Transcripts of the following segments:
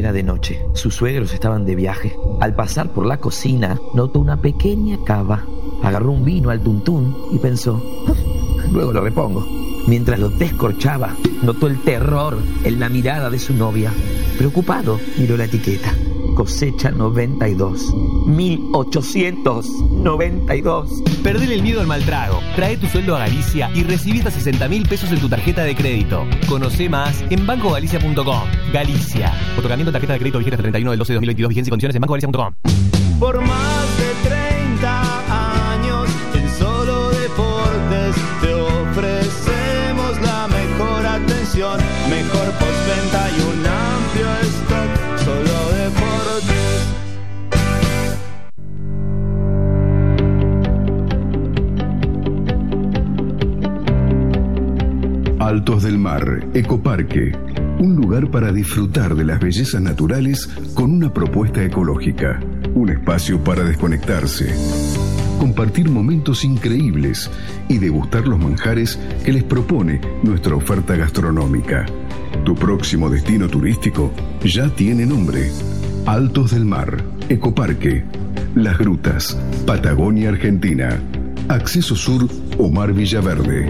Era de noche. Sus suegros estaban de viaje. Al pasar por la cocina, notó una pequeña cava. Agarró un vino al tuntún y pensó, luego lo repongo. Mientras lo descorchaba, notó el terror en la mirada de su novia. Preocupado, miró la etiqueta. Cosecha 92. 1892. Perdele el miedo al mal trago. Trae tu sueldo a Galicia y recibí hasta 60.000 pesos en tu tarjeta de crédito. Conoce más en bancogalicia.com. Galicia. Otorgamiento de tarjeta de crédito vigente hasta 31/12/2022. Vigencia y condiciones en bancogalicia.com. Por más de 30 años en Solo Deportes te ofrecemos la mejor atención, mejor postventa y un amplio stock. Solo Deportes. Altos del Mar, Ecoparque. Un lugar para disfrutar de las bellezas naturales con una propuesta ecológica. Un espacio para desconectarse, compartir momentos increíbles y degustar los manjares que les propone nuestra oferta gastronómica. Tu próximo destino turístico ya tiene nombre. Altos del Mar, Ecoparque, Las Grutas, Patagonia, Argentina. Acceso Sur, Omar Villaverde.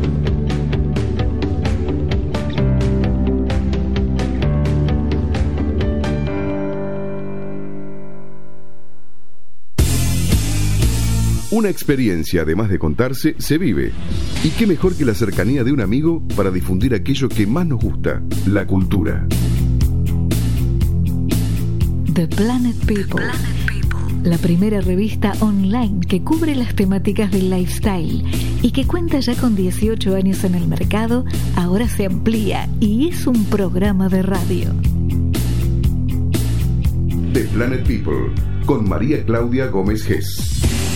Una experiencia, además de contarse, se vive. Y qué mejor que la cercanía de un amigo para difundir aquello que más nos gusta, la cultura. The Planet People. La primera revista online que cubre las temáticas del lifestyle y que cuenta ya con 18 años en el mercado, ahora se amplía y es un programa de radio. The Planet People, con María Claudia Gómez Gess.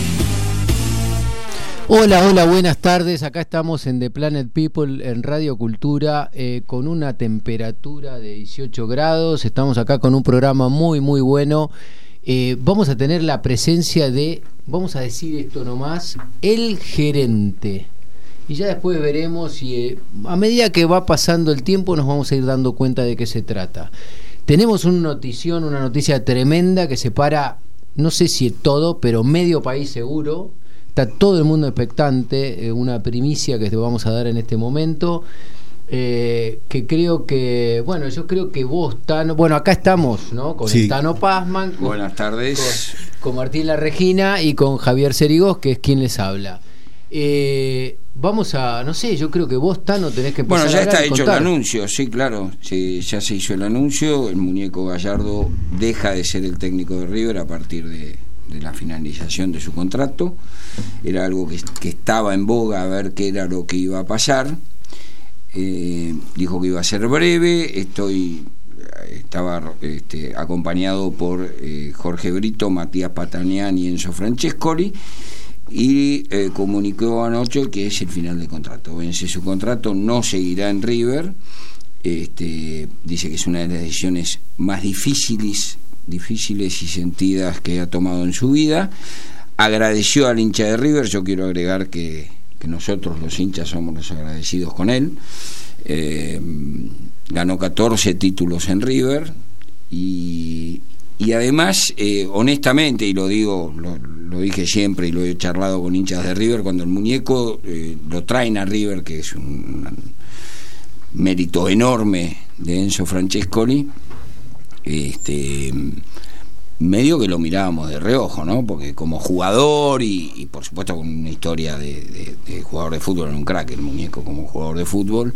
Hola, buenas tardes. Acá estamos en The Planet People en Radio Cultura con una temperatura de 18 grados. Estamos acá con un programa muy bueno. Vamos a tener la presencia de, vamos a decir esto nomás, el gerente. Y ya después veremos si a medida que va pasando el tiempo nos vamos a ir dando cuenta de qué se trata. Tenemos una noticia tremenda que separa, no sé si todo, pero medio país seguro. Está todo el mundo expectante, una primicia que te vamos a dar en este momento, que creo que, bueno, yo creo que vos, Tano, bueno, acá estamos, ¿no? Con el Tano Pazman. Buenas tardes. Con Martín La Regina y con Javier Cerigos, que es quien les habla. Vamos a, no sé, yo creo que vos, Tano, tenés que empezar. Bueno, ya a está hecho contar. el anuncio, sí, claro, sí, ya se hizo el anuncio. El muñeco Gallardo deja de ser el técnico de River a partir de la finalización de su contrato. Era algo que estaba en boga, a ver qué era lo que iba a pasar. Dijo que iba a ser breve. Estaba acompañado por Jorge Brito, Matías Patanián y Enzo Francescoli, y comunicó anoche que es el final del contrato. Vence su contrato, no seguirá en River. Dice que es una de las decisiones más difíciles y sentidas que ha tomado en su vida. Agradeció al hincha de River. Yo quiero agregar que nosotros los hinchas somos los agradecidos con él. Ganó 14 títulos en River y además, honestamente, y lo digo, lo dije siempre y lo he charlado con hinchas de River, cuando el muñeco lo traen a River, que es un mérito enorme de Enzo Francescoli, medio que lo mirábamos de reojo, ¿no? Porque como jugador y por supuesto con una historia de jugador de fútbol, en un crack el muñeco como jugador de fútbol,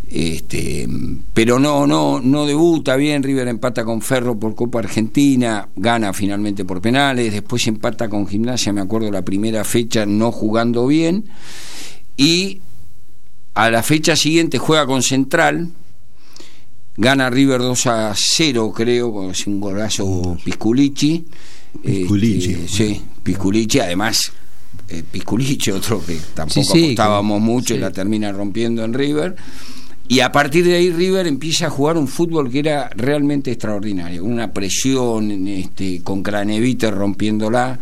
pero no debuta bien. River empata con Ferro por Copa Argentina, gana finalmente por penales, después empata con Gimnasia, me acuerdo la primera fecha no jugando bien, y a la fecha siguiente juega con Central. Gana River 2-0, creo, con un golazo Pisculici. Sí, Pisculici, además, Pisculici, otro que tampoco apostábamos mucho, y la termina rompiendo en River. Y a partir de ahí River empieza a jugar un fútbol que era realmente extraordinario, una presión, con Craneviter rompiéndola.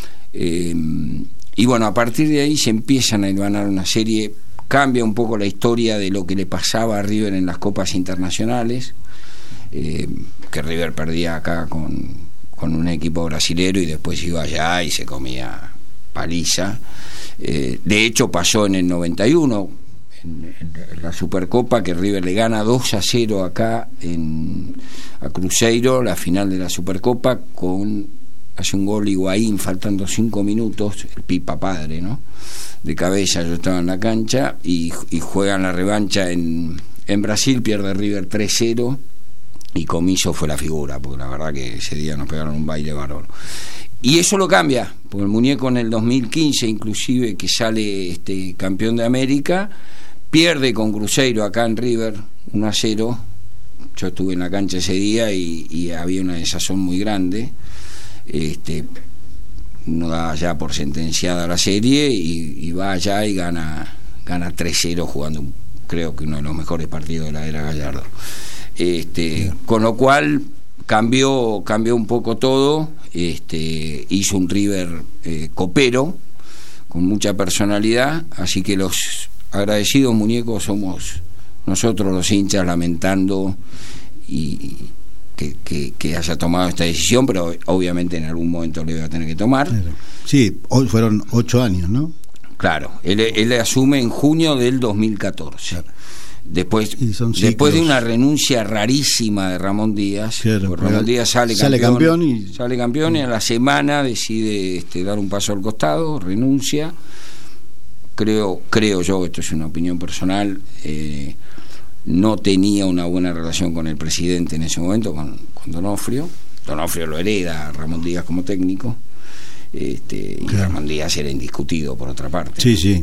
Y bueno, a partir de ahí se empiezan a hilvanar una serie. Cambia un poco la historia de lo que le pasaba a River en las copas internacionales. que River perdía acá con un equipo brasilero y después iba allá y se comía paliza. De hecho pasó en el 91 en la Supercopa, que River le gana 2-0 acá a Cruzeiro, la final de la Supercopa, hace un gol Higuaín faltando 5 minutos, el Pipa padre, ¿no? De cabeza, yo estaba en la cancha, y juegan la revancha en Brasil, pierde River 3-0 y Comiso fue la figura, porque la verdad que ese día nos pegaron un baile bárbaro. Y eso lo cambia, porque el muñeco en el 2015, inclusive, que sale campeón de América, pierde con Cruzeiro acá en River 1-0. Yo estuve en la cancha ese día y había una desazón muy grande. Uno daba ya por sentenciada la serie y va allá y gana 3-0 jugando, creo que uno de los mejores partidos de la era Gallardo. Con lo cual cambió un poco todo. Hizo un River copero con mucha personalidad, así que los agradecidos, muñecos, somos nosotros los hinchas, lamentando y que haya tomado esta decisión, pero obviamente en algún momento lo iba a tener que tomar. Sí, hoy fueron 8 años, ¿no? Claro, él asume en junio del 2014. Claro. Después de una renuncia rarísima de Ramón Díaz, claro, Ramón Díaz sale campeón y a la semana decide dar un paso al costado, renuncia. Creo yo, esto es una opinión personal, no tenía una buena relación con el presidente en ese momento, con Donofrio. Donofrio lo hereda a Ramón Díaz como técnico, y claro, Ramón Díaz era indiscutido por otra parte. Sí.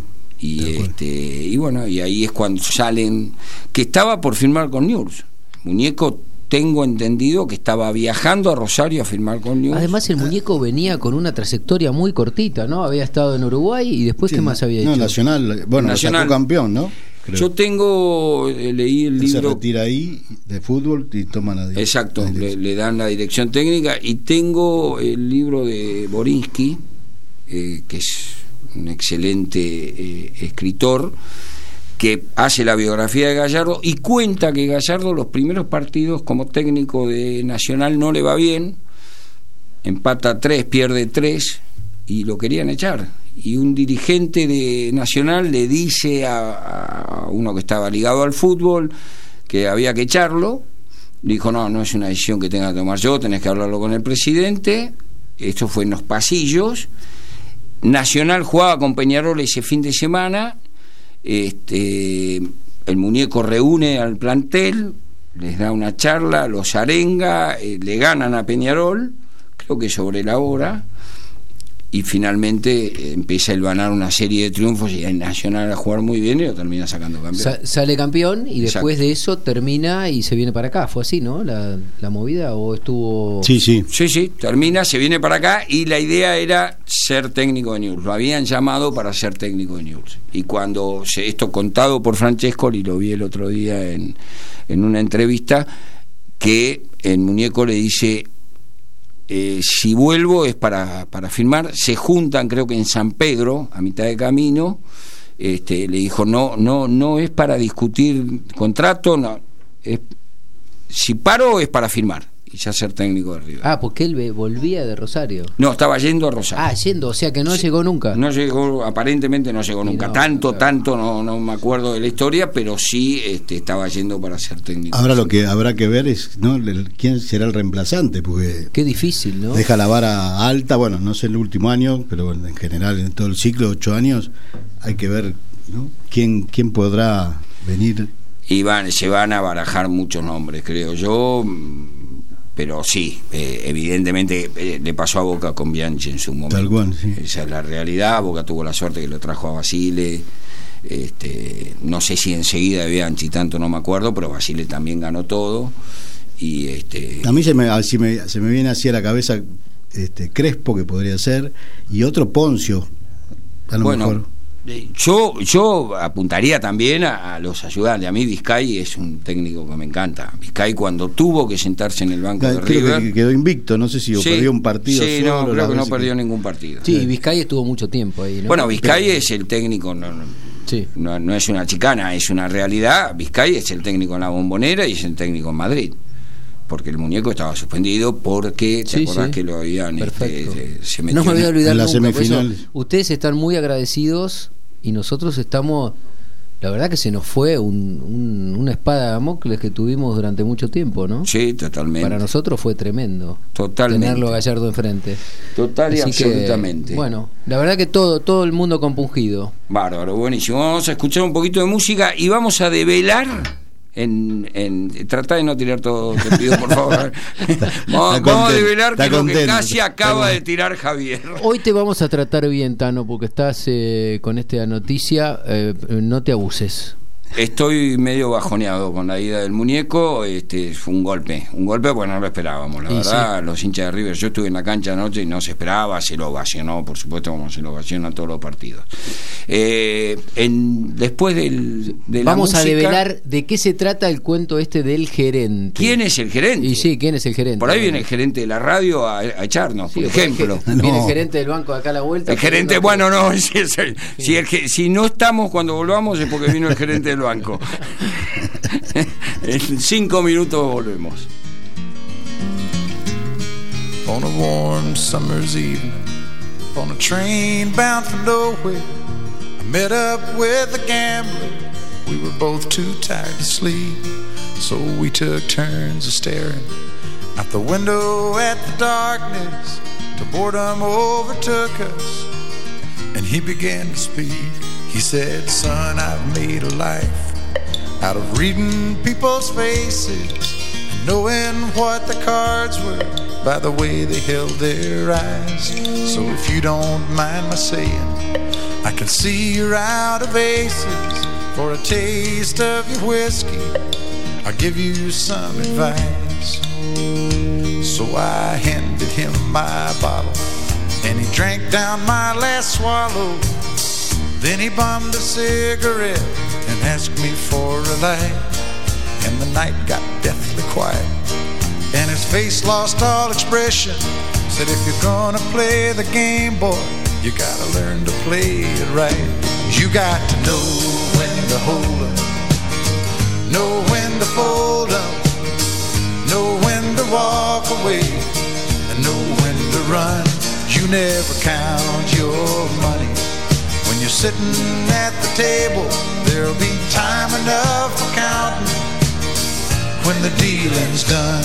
Y bueno, y ahí es cuando salen, que estaba por firmar con Newell's. Muñeco, tengo entendido que estaba viajando a Rosario a firmar con Newell's. Además el muñeco venía con una trayectoria muy cortita, ¿no? Había estado en Uruguay y después, ¿qué más había hecho? Nacional, sacó campeón, ¿no? Creo. Yo leí el libro. Se retira ahí de fútbol y toma la dirección. Exacto, le dan la dirección técnica, y tengo el libro de Borinsky, que es un excelente escritor, que hace la biografía de Gallardo y cuenta que Gallardo los primeros partidos como técnico de Nacional no le va bien, empata 3, pierde 3 y lo querían echar, y un dirigente de Nacional le dice a uno que estaba ligado al fútbol que había que echarlo. Dijo, no es una decisión que tenga que tomar yo, tenés que hablarlo con el presidente. Esto fue en los pasillos. Nacional jugaba con Peñarol ese fin de semana. El muñeco reúne al plantel, les da una charla, los arenga, le ganan a Peñarol, creo que sobre la hora, y finalmente empieza a hilvanar una serie de triunfos, y el Nacional a jugar muy bien y lo termina sacando campeón. Sale campeón y después de eso termina y se viene para acá. ¿Fue así, no? La movida, ¿o estuvo...? Sí, termina, se viene para acá, y la idea era ser técnico de Newell's. Lo habían llamado para ser técnico de Newell's. Y cuando esto contado por Francescoli, lo vi el otro día en una entrevista, que el muñeco le dice... si vuelvo es para firmar. Se juntan, creo que en San Pedro, a mitad de camino. Le dijo, no es para discutir contrato, no, si paro es para firmar y ya ser técnico de River. Porque él volvía de Rosario. No, estaba yendo a Rosario. Yendo, o sea que no llegó nunca. No llegó, aparentemente no llegó nunca. Tanto, no me acuerdo de la historia, pero sí estaba yendo para ser técnico. Ahora lo que habrá que ver es, ¿no?, quién será el reemplazante, porque qué difícil, ¿no? Deja la vara alta, bueno, no sé el último año, pero en general en todo el ciclo, 8 años, hay que ver, ¿no?, quién podrá venir. Y se van a barajar muchos nombres, creo yo. Pero sí, evidentemente le pasó a Boca con Bianchi en su momento. Tal cual, sí. Esa es la realidad. Boca tuvo la suerte que lo trajo a Basile. No sé si enseguida de Bianchi, tanto no me acuerdo, pero Basile también ganó todo. Y a mí se me viene así a la cabeza Crespo, que podría ser, y otro Poncio, a lo mejor. Yo apuntaría también a los ayudantes. A mí Vizcay es un técnico que me encanta. Vizcay, cuando tuvo que sentarse en el banco de River, que quedó invicto, no sé si perdió un partido. Sí, solo, creo que no perdió ningún partido. Sí, Vizcay estuvo mucho tiempo ahí, ¿no? Bueno, Vizcay es el técnico, no es una chicana, es una realidad. Vizcay es el técnico en la Bombonera y es el técnico en Madrid. porque el muñeco estaba suspendido porque te acordás que lo habían se metió no me voy a olvidar en las nunca, semifinales. Ustedes están muy agradecidos y nosotros estamos, la verdad que se nos fue una espada de Damocles que tuvimos durante mucho tiempo, ¿no? Sí, totalmente. Para nosotros fue tremendo. Totalmente. Tenerlo a Gallardo enfrente. Total y Así absolutamente. Que, bueno, la verdad que todo el mundo compungido. Bárbaro, buenísimo. Vamos a escuchar un poquito de música y vamos a develar. Trata de no tirar todo, te pido por favor. Vamos a develar que lo que casi acaba de tirar Javier. Hoy te vamos a tratar bien, Tano, porque estás con esta noticia. No te abuses. Estoy medio bajoneado con la ida del muñeco. Fue un golpe porque no lo esperábamos, la verdad. Sí. Los hinchas de River, yo estuve en la cancha anoche y no se esperaba, se lo ovacionó, por supuesto, como se lo ovaciona todos los partidos. Después de vamos la música, a develar de qué se trata el cuento del gerente. ¿Quién es el gerente? Y sí, ¿quién es el gerente? Por ahí viene el gerente de la radio a echarnos, sí, por ejemplo. Viene el gerente del banco acá a la vuelta. El gerente, bueno, no, si no estamos cuando volvamos es porque vino el gerente del banco. En 5 minutos volvemos. On a warm summer's evening, on a train bound for nowhere, I met up with a gambler. We were both too tired to sleep, so we took turns of staring out the window at the darkness till boredom overtook us, and he began to speak. He said, "Son, I've made a life out of reading people's faces and knowing what the cards were by the way they held their eyes. So if you don't mind my saying, I can see you're out of aces. For a taste of your whiskey, I'll give you some advice." So I handed him my bottle and he drank down my last swallow. Then he bummed a cigarette and asked me for a light, and the night got deathly quiet and his face lost all expression. Said, "If you're gonna play the game, boy, you gotta learn to play it right. You got to know when to hold up, know when to fold up, know when to walk away, and know when to run. You never count your money. When you're sitting at the table, there'll be time enough for counting when the dealing's done."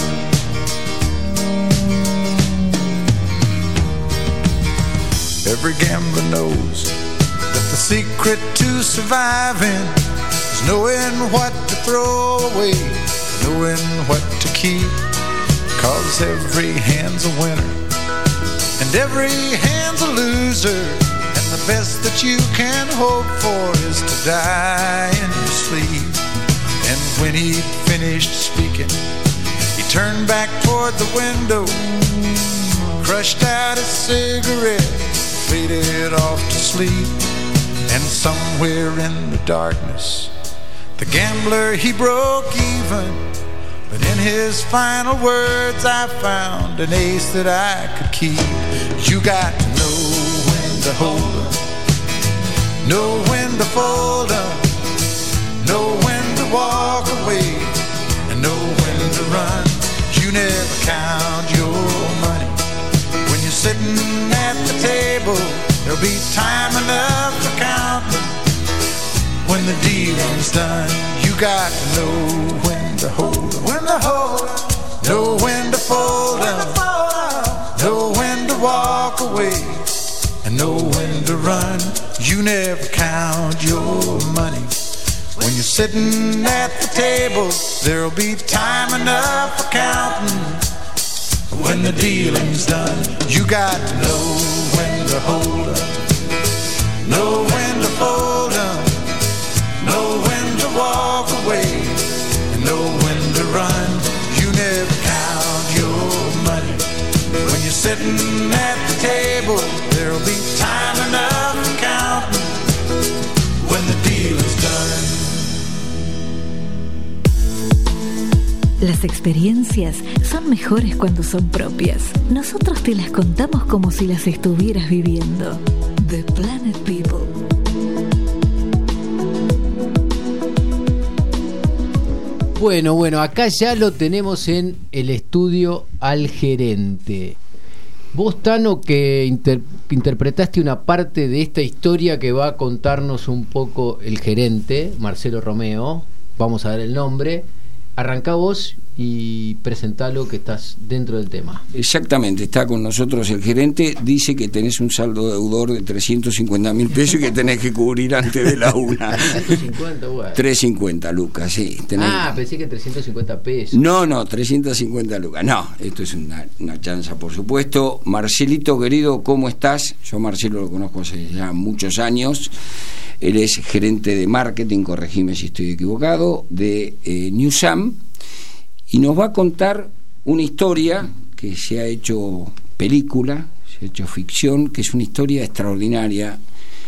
Every gambler knows that the secret to surviving is knowing what to throw away, knowing what to keep. 'Cause every hand's a winner and every hand's a loser. The best that you can hope for is to die in your sleep. And when he'd finished speaking, he turned back toward the window, crushed out his cigarette, faded off to sleep. And somewhere in the darkness, the gambler, he broke even. But in his final words, I found an ace that I could keep. You got to know when to hold up, know when to fold up, know when to walk away, and know when to run. You never count your money. When you're sitting at the table, there'll be time enough for counting when the dealing's done. You got to know when to hold up, when to hold up, know when to fold up, know when to walk away, and know when to run. You never count your money. When you're sitting at the table, there'll be time enough for counting when the dealing's done. You got to know when to hold up, know when to fold up, know when to walk away, and know when to run. You never count your money. When you're sitting at the table, there'll be time enough for counting when the deal is done. Las experiencias son mejores cuando son propias. Nosotros te las contamos como si las estuvieras viviendo. The Planet People. Bueno, acá ya lo tenemos en el estudio al gerente. Vos, Tano, que interpretaste una parte de esta historia que va a contarnos un poco el gerente, Marcelo Romeo, vamos a dar el nombre. Arrancá vos y presentalo, que estás dentro del tema. Exactamente, está con nosotros el gerente. Dice que tenés un saldo deudor de 350.000 pesos y que tenés que cubrir antes de la 1. 350, bueno. 350 lucas, sí. Pensé que 350 pesos. No, 350 lucas. No, esto es una chanza, por supuesto. Marcelito, querido, ¿cómo estás? Yo Marcelo lo conozco hace ya muchos años. Él es gerente de marketing, corregime si estoy equivocado, de Newsam, y nos va a contar una historia que se ha hecho película, se ha hecho ficción, que es una historia extraordinaria,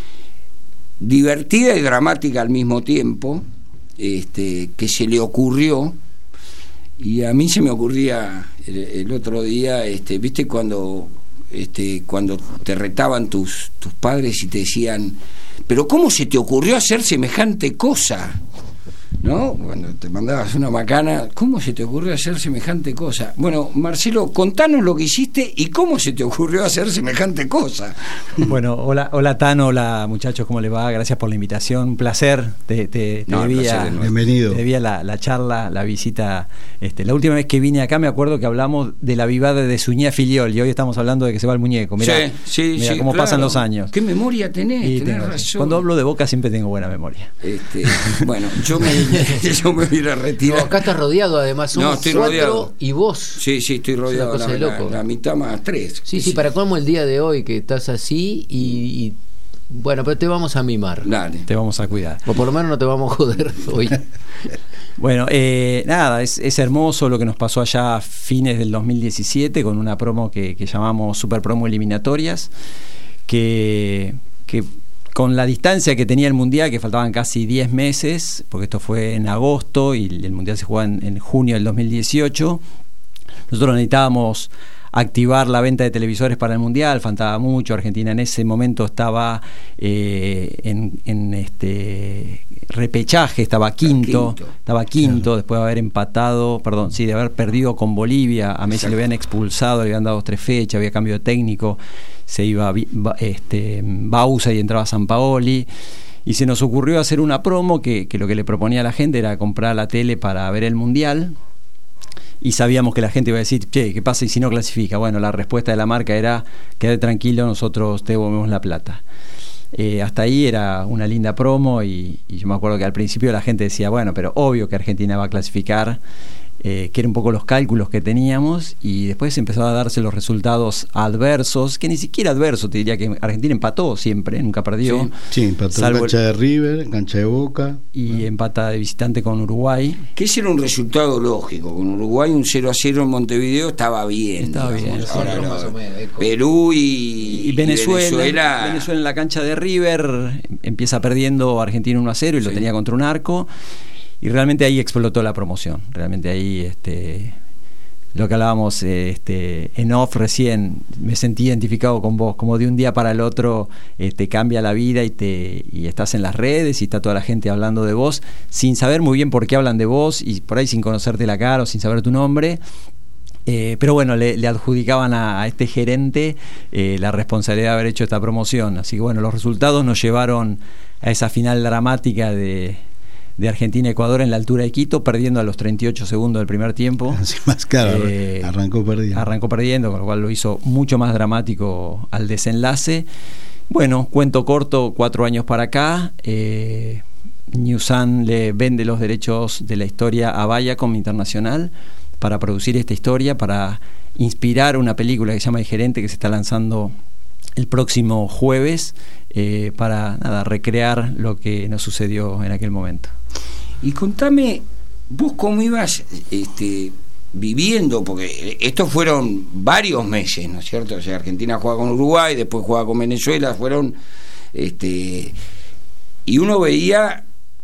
divertida y dramática al mismo tiempo, que se le ocurrió, y a mí se me ocurría el otro día, ¿viste cuando te retaban tus padres y te decían, pero ¿cómo se te ocurrió hacer semejante cosa? ¿No? Cuando te mandabas una macana, ¿cómo se te ocurrió hacer semejante cosa? Bueno, Marcelo, contanos lo que hiciste y cómo se te ocurrió hacer semejante cosa. Bueno, hola Tano, hola muchachos, ¿cómo les va? Gracias por la invitación, un placer. Te debía, bienvenido. Te debía la charla, la visita. La última vez que vine acá me acuerdo que hablamos de la vivada de Suñé Filiol y hoy estamos hablando de que se va el muñeco. Mirá cómo claro. Pasan los años. ¿Qué memoria tenés? Tenés razón. Cuando hablo de Boca siempre tengo buena memoria. Bueno, yo me hubiera retirado. No, acá estás rodeado, además. Somos estoy 4 rodeado. Y vos. Sí, estoy rodeado. Es una cosa de loco. La mitad más 3. Sí, para cómo el día de hoy que estás así y bueno, pero te vamos a mimar. Dale. Te vamos a cuidar. O por lo menos no te vamos a joder hoy. Bueno, nada, es hermoso lo que nos pasó allá a fines del 2017 con una promo que llamamos Super Promo Eliminatorias, que con la distancia que tenía el Mundial, que faltaban casi 10 meses, porque esto fue en agosto y el Mundial se jugaba en junio del 2018, nosotros necesitábamos activar la venta de televisores para el Mundial, faltaba mucho. Argentina en ese momento estaba en repechaje, estaba quinto, después de haber de haber perdido con Bolivia. A Messi le habían expulsado, le habían dado 3 fechas, había cambio de técnico, se iba Bausa y entraba Sampaoli, y se nos ocurrió hacer una promo que lo que le proponía a la gente era comprar la tele para ver el Mundial. Y sabíamos que la gente iba a decir, che, ¿qué pasa y si no clasifica? Bueno, la respuesta de la marca era, quédate tranquilo, nosotros te devolvemos la plata. Hasta ahí era una linda promo y yo me acuerdo que al principio la gente decía, bueno, pero obvio que Argentina va a clasificar, que eran un poco los cálculos que teníamos, y después empezó a darse los resultados adversos, que ni siquiera adversos, te diría que Argentina empató siempre, nunca perdió. Sí, empató en cancha de River, en cancha de Boca. Y empata de visitante con Uruguay. Que ese era un resultado lógico, con Uruguay un 0-0 en Montevideo estaba bien. Estaba bien. Ahora no. Perú y Venezuela en la cancha de River empieza perdiendo Argentina 1-0 y lo tenía contra un arco. Y realmente ahí explotó la promoción. Realmente ahí lo que hablábamos en off recién, me sentí identificado con vos, como de un día para el otro cambia la vida y estás en las redes y está toda la gente hablando de vos sin saber muy bien por qué hablan de vos y por ahí sin conocerte la cara o sin saber tu nombre. Pero bueno, le adjudicaban a este gerente la responsabilidad de haber hecho esta promoción. Así que bueno, los resultados nos llevaron a esa final dramática de Argentina-Ecuador en la altura de Quito, perdiendo a los 38 segundos del primer tiempo. Así más claro, arrancó perdiendo, con lo cual lo hizo mucho más dramático al desenlace. Bueno, cuento corto, 4 años para acá, Newsam le vende los derechos de la historia a Viacom Internacional para producir esta historia, para inspirar una película que se llama El Gerente, que se está lanzando el próximo jueves, para recrear lo que nos sucedió en aquel momento. Y contame, vos cómo ibas viviendo, porque estos fueron varios meses, ¿no es cierto? O sea, Argentina juega con Uruguay, después juega con Venezuela, fueron y uno veía,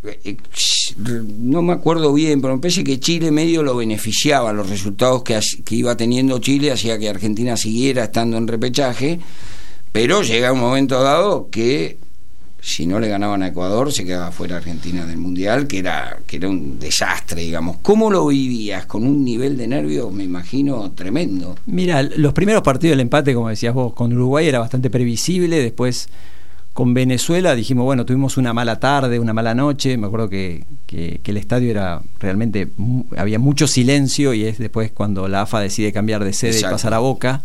no me acuerdo bien, pero me parece que Chile medio lo beneficiaba, los resultados que iba teniendo Chile hacía que Argentina siguiera estando en repechaje, pero llega un momento dado que si no le ganaban a Ecuador, se quedaba fuera Argentina del Mundial, que era un desastre, digamos. ¿Cómo lo vivías? Con un nivel de nervios, me imagino, tremendo. Mira, los primeros partidos del empate, como decías vos, con Uruguay era bastante previsible. Después, con Venezuela, dijimos, bueno, tuvimos una mala tarde, una mala noche. Me acuerdo que el estadio era realmente, había mucho silencio, y es después cuando la AFA decide cambiar de sede. Exacto. Y pasar a Boca.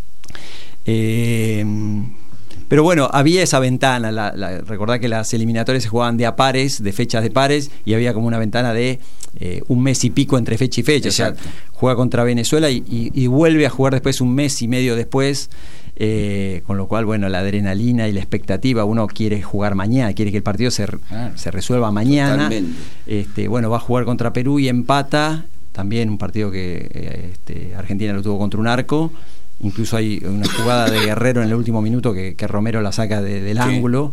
Pero bueno, había esa ventana. Recordá que las eliminatorias se jugaban de a pares, de fechas de pares, y había como una ventana de un mes y pico entre fecha y fecha. Exacto. O sea, juega contra Venezuela y vuelve a jugar después un mes y medio después. Con lo cual, bueno, la adrenalina y la expectativa, uno quiere jugar mañana, quiere que el partido se resuelva mañana. Bueno, va a jugar contra Perú y empata. También un partido que Argentina lo tuvo contra un arco. Incluso hay una jugada de Guerrero en el último minuto que Romero la saca del ángulo.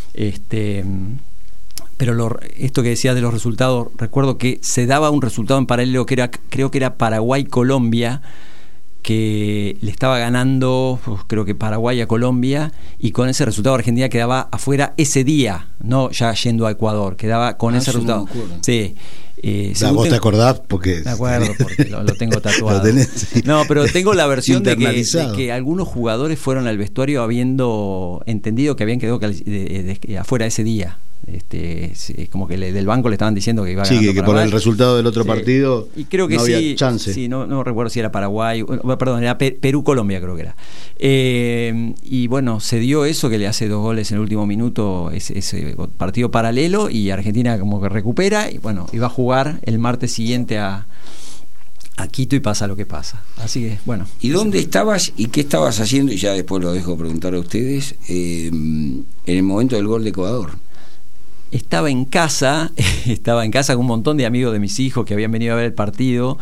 Pero esto que decías de los resultados, recuerdo que se daba un resultado en paralelo que creo que era Paraguay-Colombia, que le estaba ganando, creo que Paraguay a Colombia, y con ese resultado Argentina quedaba afuera ese día, no ya yendo a Ecuador, quedaba con ese resultado. Sí. ¿Vos te acordás? Porque me acuerdo, porque lo tengo tatuado. Lo tenés, sí. No, pero tengo la versión de que algunos jugadores fueron al vestuario habiendo entendido que habían quedado afuera ese día. Como que del banco le estaban diciendo que iba ganando que por el resultado del otro partido y creo que no había chance. Sí, no recuerdo si era Paraguay, perdón, era Perú-Colombia, creo que era. Y bueno, se dio eso, que le hace 2 goles en el último minuto, ese partido paralelo, y Argentina como que recupera, y bueno, iba a jugar el martes siguiente a Quito, y pasa lo que pasa. Así que, bueno. ¿Y dónde estabas y qué estabas haciendo? Y ya después lo dejo preguntar a ustedes, en el momento del gol de Ecuador. Estaba en casa con un montón de amigos de mis hijos que habían venido a ver el partido,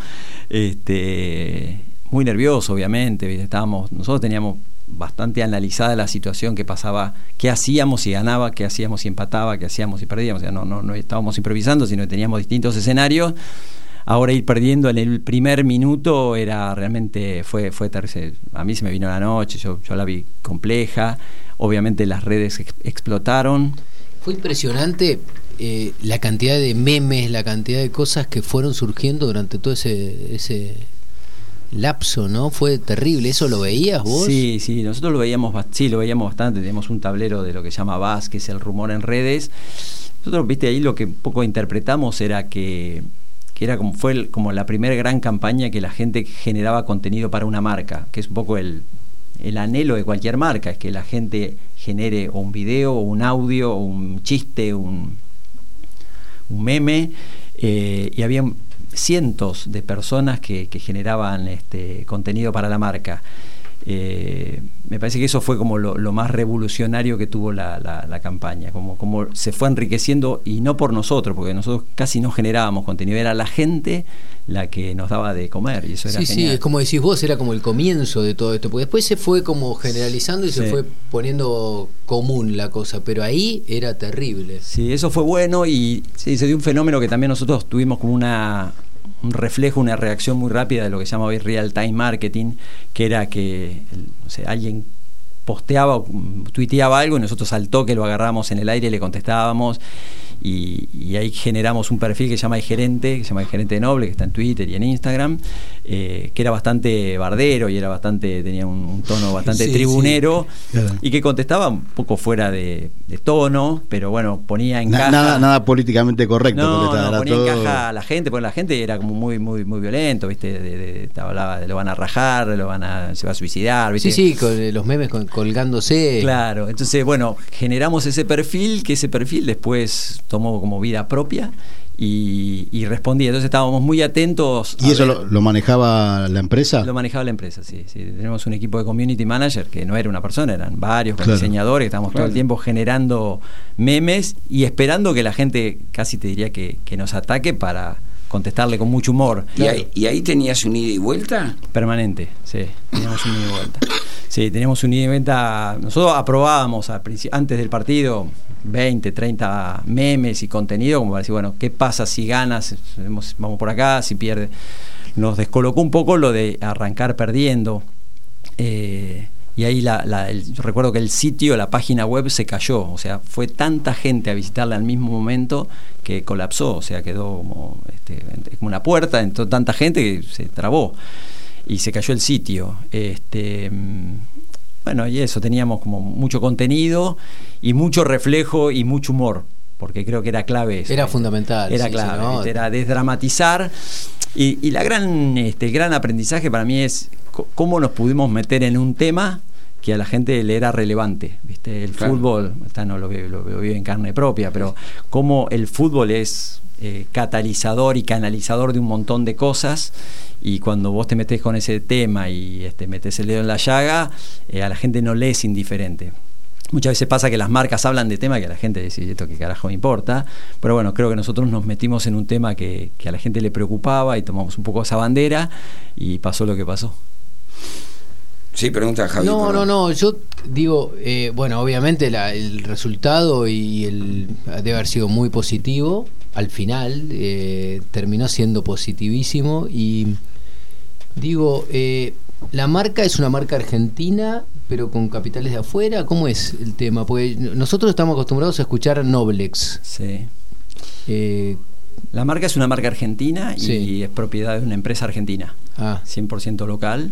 muy nervioso, obviamente. Nosotros teníamos bastante analizada la situación que pasaba, qué hacíamos si ganaba, qué hacíamos si empataba, qué hacíamos si perdíamos. O sea, no estábamos improvisando, sino que teníamos distintos escenarios. Ahora ir perdiendo en el primer minuto era realmente fue terrible. A mí se me vino la noche, yo la vi compleja. Obviamente las redes explotaron. Fue impresionante la cantidad de memes, la cantidad de cosas que fueron surgiendo durante todo ese lapso, ¿no? Fue terrible. ¿Eso lo veías vos? Sí, nosotros lo veíamos bastante. Tenemos un tablero de lo que se llama Buzz, que es el rumor en redes. Nosotros, viste, ahí lo que un poco interpretamos era que era como la primera gran campaña que la gente generaba contenido para una marca, que es un poco el anhelo de cualquier marca, es que la gente genere o un video, o un audio, o un chiste, un meme, y había cientos de personas que generaban contenido para la marca. Me parece que eso fue como lo más revolucionario que tuvo la campaña, como se fue enriqueciendo, y no por nosotros, porque nosotros casi no generábamos contenido, era la gente la que nos daba de comer, y eso era genial. Sí, es como decís vos, era como el comienzo de todo esto, porque después se fue como generalizando y se fue poniendo común la cosa, pero ahí era terrible. Sí, eso fue bueno, y sí, se dio un fenómeno que también nosotros tuvimos como un reflejo, una reacción muy rápida de lo que se llama hoy real time marketing, que era que alguien posteaba o tuiteaba algo y nosotros al toque lo agarramos en el aire y le contestábamos, y ahí generamos un perfil que se llama El Gerente, Noble, que está en Twitter y en Instagram, que era bastante bardero y tenía un tono bastante tribunero, y que contestaba un poco fuera de tono, pero bueno, ponía en caja nada políticamente correcto, ponía en caja a la gente, porque la gente era como muy muy muy violento, viste, hablaba de lo van a rajar, se va a suicidar, viste. Sí, con los memes colgándose. Claro, entonces bueno, generamos ese perfil, que ese perfil después tomó como vida propia y respondía. Entonces estábamos muy atentos. ¿Y eso lo manejaba la empresa? Lo manejaba la empresa, sí. Tenemos un equipo de community manager que no era una persona, eran varios diseñadores, que estábamos todo el tiempo generando memes y esperando que la gente, casi te diría que nos ataque, para contestarle con mucho humor. ¿Y ahí tenías un ida y vuelta? Permanente, sí, teníamos un ida y vuelta. Sí, teníamos un ida y vuelta. Nosotros aprobábamos antes del partido 20, 30 memes y contenido, como para decir, bueno, ¿qué pasa si ganas? Vamos por acá, si pierde. Nos descolocó un poco lo de arrancar perdiendo. Y y ahí recuerdo que el sitio, la página web se cayó, o sea, fue tanta gente a visitarla al mismo momento que colapsó, o sea, quedó como una puerta, entró tanta gente que se trabó y se cayó el sitio. Bueno, y eso, teníamos como mucho contenido y mucho reflejo y mucho humor, porque creo que era clave eso. Era fundamental. Era clave, ¿no? Era desdramatizar. Y el gran aprendizaje para mí es cómo nos pudimos meter en un tema que a la gente le era relevante, ¿viste? El fútbol, no lo veo en carne propia, pero cómo el fútbol es catalizador y canalizador de un montón de cosas, y cuando vos te metés con ese tema y metés el dedo en la llaga, a la gente no le es indiferente. Muchas veces pasa que las marcas hablan de temas que a la gente dice, esto qué carajo me importa, pero bueno, creo que nosotros nos metimos en un tema que a la gente le preocupaba y tomamos un poco esa bandera y pasó lo que pasó. Sí, pregunta Javi. No, yo digo, bueno, obviamente el resultado debe haber sido muy positivo. Al final terminó siendo positivísimo y digo, la marca es una marca argentina, pero con capitales de afuera. ¿Cómo es el tema? Porque nosotros estamos acostumbrados a escuchar Noblex. Sí. La marca es una marca argentina y es propiedad de una empresa argentina, 100% local.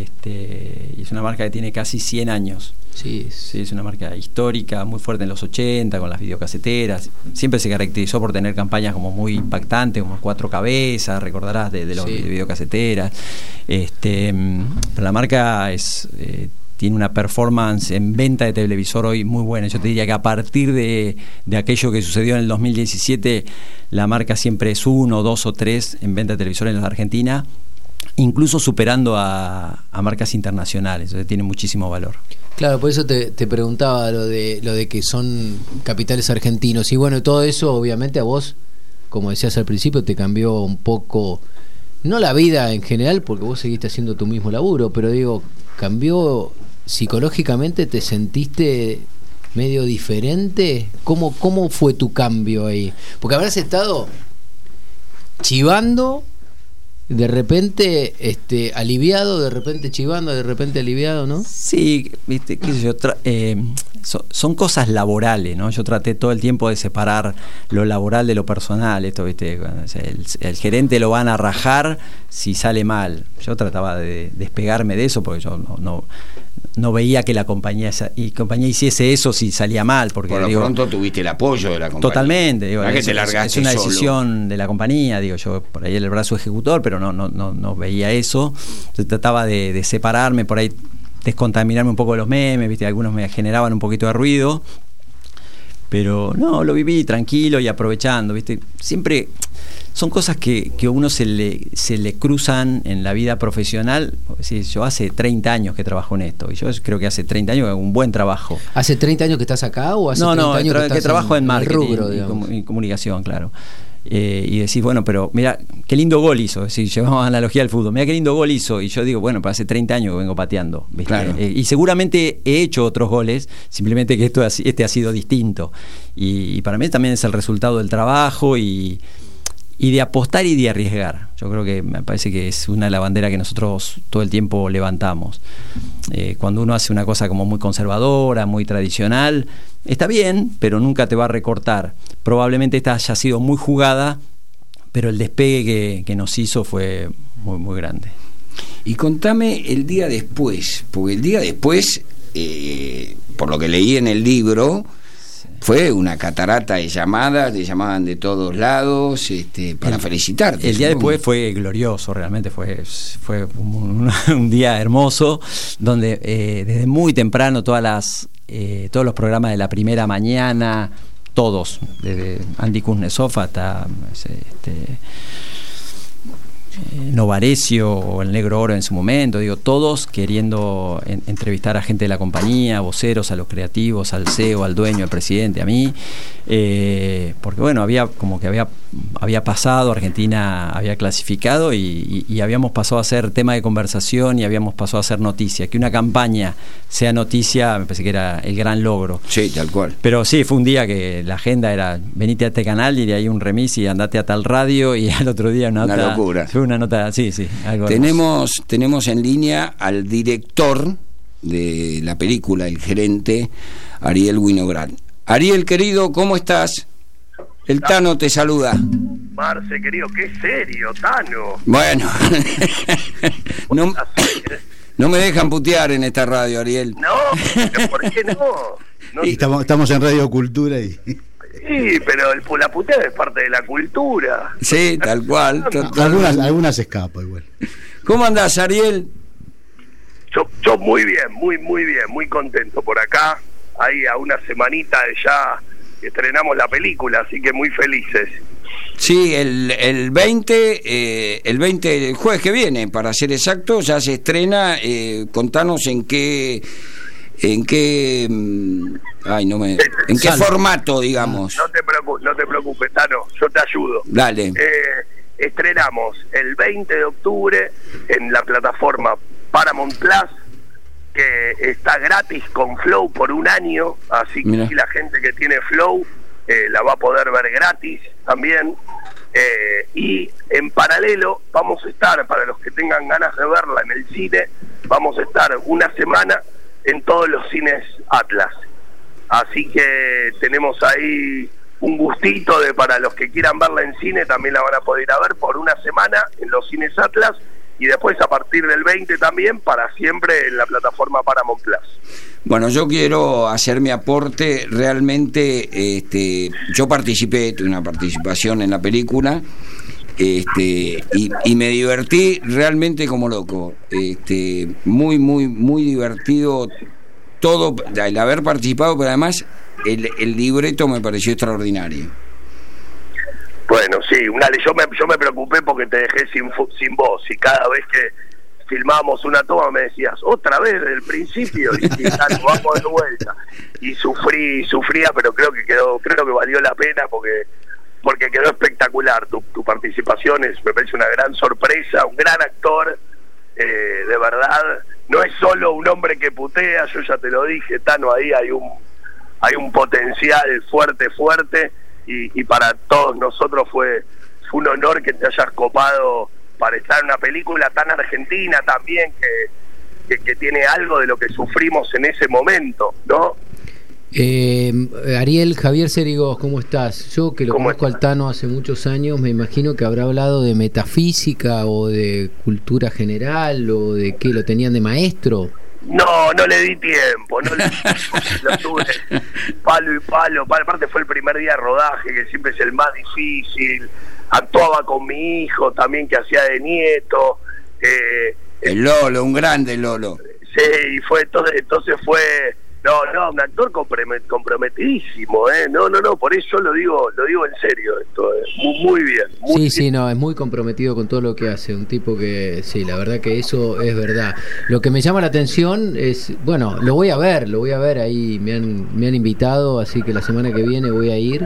Y es una marca que tiene casi 100 años. Sí, es una marca histórica, muy fuerte en los 80, con las videocaseteras. Siempre se caracterizó por tener campañas como muy impactantes, como 4 cabezas, recordarás de los videocaseteras. Pero la marca tiene una performance en venta de televisor hoy muy buena. Yo te diría que a partir de aquello que sucedió en el 2017, la marca siempre es 1, 2 o 3 en venta de televisor en la Argentina, incluso superando a marcas internacionales. Entonces tiene muchísimo valor. Claro, por eso te preguntaba lo de que son capitales argentinos. Y bueno, todo eso obviamente a vos, como decías al principio, te cambió un poco, no la vida en general, porque vos seguiste haciendo tu mismo laburo, pero digo, cambió psicológicamente, ¿te sentiste medio diferente? ¿Cómo fue tu cambio ahí? Porque habrás estado chivando, de repente aliviado, de repente chivando, de repente aliviado, ¿no? Sí, viste, qué sé yo, son cosas laborales, ¿no? Yo traté todo el tiempo de separar lo laboral de lo personal. Esto, viste, el gerente lo van a rajar si sale mal. Yo trataba de despegarme de eso, porque yo no veía que la compañía hiciese eso si salía mal, porque por lo pronto tuviste el apoyo de la compañía. Totalmente, digo, que te largaste es una solo. Decisión de la compañía, digo, yo por ahí era el brazo ejecutor, pero no veía eso. Yo trataba de separarme, por ahí descontaminarme un poco de los memes, viste, algunos me generaban un poquito de ruido, pero no, lo viví tranquilo y aprovechando, viste. Siempre son cosas que a uno se le cruzan en la vida profesional. Sí, yo hace 30 años que trabajo en esto, y yo creo que hace 30 años que hago un buen trabajo. ¿Hace 30 años que estás acá o hace 30 años que trabajo en marketing rubro, y comunicación, claro? Y decís, bueno, pero mira, qué lindo gol hizo. Si llevamos analogía al fútbol, mira qué lindo gol hizo. Y yo digo, bueno, pero hace 30 años que vengo pateando, ¿viste? Claro. Y seguramente he hecho otros goles, simplemente que este ha sido distinto. Y para mí también es el resultado del trabajo y de apostar y de arriesgar. Yo creo que me parece que es una de las banderas que nosotros todo el tiempo levantamos. Cuando uno hace una cosa como muy conservadora, muy tradicional, está bien, pero nunca te va a recortar. Probablemente esta haya sido muy jugada, pero el despegue que nos hizo fue muy, muy grande. Y contame el día después, porque el día después, por lo que leí en el libro, fue una catarata de llamadas, te llamaban de todos lados para felicitarte. El día después fue glorioso, realmente fue un día hermoso, donde desde muy temprano todos los programas de la primera mañana, todos, desde Andy Kuznetsov hasta Novarecio o el Negro Oro en su momento, digo, todos queriendo entrevistar a gente de la compañía, voceros, a los creativos, al CEO, al dueño, al presidente, a mí, porque bueno, había pasado, Argentina había clasificado y habíamos pasado a ser tema de conversación y habíamos pasado a ser noticia. Que una campaña sea noticia, me parece que era el gran logro. Sí, tal cual. Pero sí, fue un día que la agenda era: venite a este canal y de ahí un remis y andate a tal radio, y al otro día una locura. Fue una nota, sí, algo. Tenemos en línea al director de la película El Gerente, Ariel Winograd. Ariel, querido, ¿cómo estás? El Tano te saluda. Marce, querido, qué serio, Tano. Bueno, no me dejan putear en esta radio, Ariel. No, pero ¿por qué no? Estamos en Radio Cultura y... Sí, pero la puteada es parte de la cultura. Sí, tal cual. Algunas escapa igual. ¿Cómo andás, Ariel? Yo muy bien, muy bien, muy contento por acá. Ahí a una semanita de ya estrenamos la película, así que muy felices. Sí, el 20, el jueves que viene, para ser exacto, ya se estrena. Contanos en qué formato, digamos. No te preocupes, Tano, yo te ayudo. Dale. Estrenamos el 20 de octubre en la plataforma Paramount Plus, que está gratis con Flow por un año, así que si la gente que tiene Flow la va a poder ver gratis también. Y en paralelo vamos a estar, para los que tengan ganas de verla en el cine, vamos a estar una semana en todos los cines Atlas. Así que tenemos ahí un gustito de, para los que quieran verla en cine, también la van a poder ir a ver por una semana en los cines Atlas, y después a partir del 20 también para siempre en la plataforma Paramount Plus. Bueno, yo quiero hacer mi aporte. Realmente yo participé, tuve una participación en la película, y me divertí realmente como loco. Muy divertido todo el haber participado, pero además el libreto me pareció extraordinario. Bueno, sí, yo me preocupé porque te dejé sin voz, y cada vez que filmábamos una toma me decías, otra vez desde el principio, y vamos de vuelta. Y sufría, pero creo que valió la pena porque quedó espectacular. Tu participación me parece una gran sorpresa, un gran actor, de verdad. No es solo un hombre que putea, yo ya te lo dije, Tano, ahí hay un potencial fuerte, y para todos nosotros fue un honor que te hayas copado para estar en una película tan argentina también, que tiene algo de lo que sufrimos en ese momento, ¿no? Ariel, Javier Cerigos, ¿cómo estás? Yo que lo conozco al Tano hace muchos años, me imagino que habrá hablado de metafísica o de cultura general, o de qué, lo tenían de maestro. No le di tiempo, lo tuve palo y palo. Aparte fue el primer día de rodaje, que siempre es el más difícil. Actuaba con mi hijo también, que hacía de nieto. El Lolo, un grande Lolo. Sí, entonces fue... No, un actor comprometidísimo, No, por eso lo digo en serio, esto es muy bien. Es muy comprometido con todo lo que hace, un tipo que, sí, la verdad que eso es verdad. Lo que me llama la atención es, bueno, lo voy a ver ahí, me han invitado, así que la semana que viene voy a ir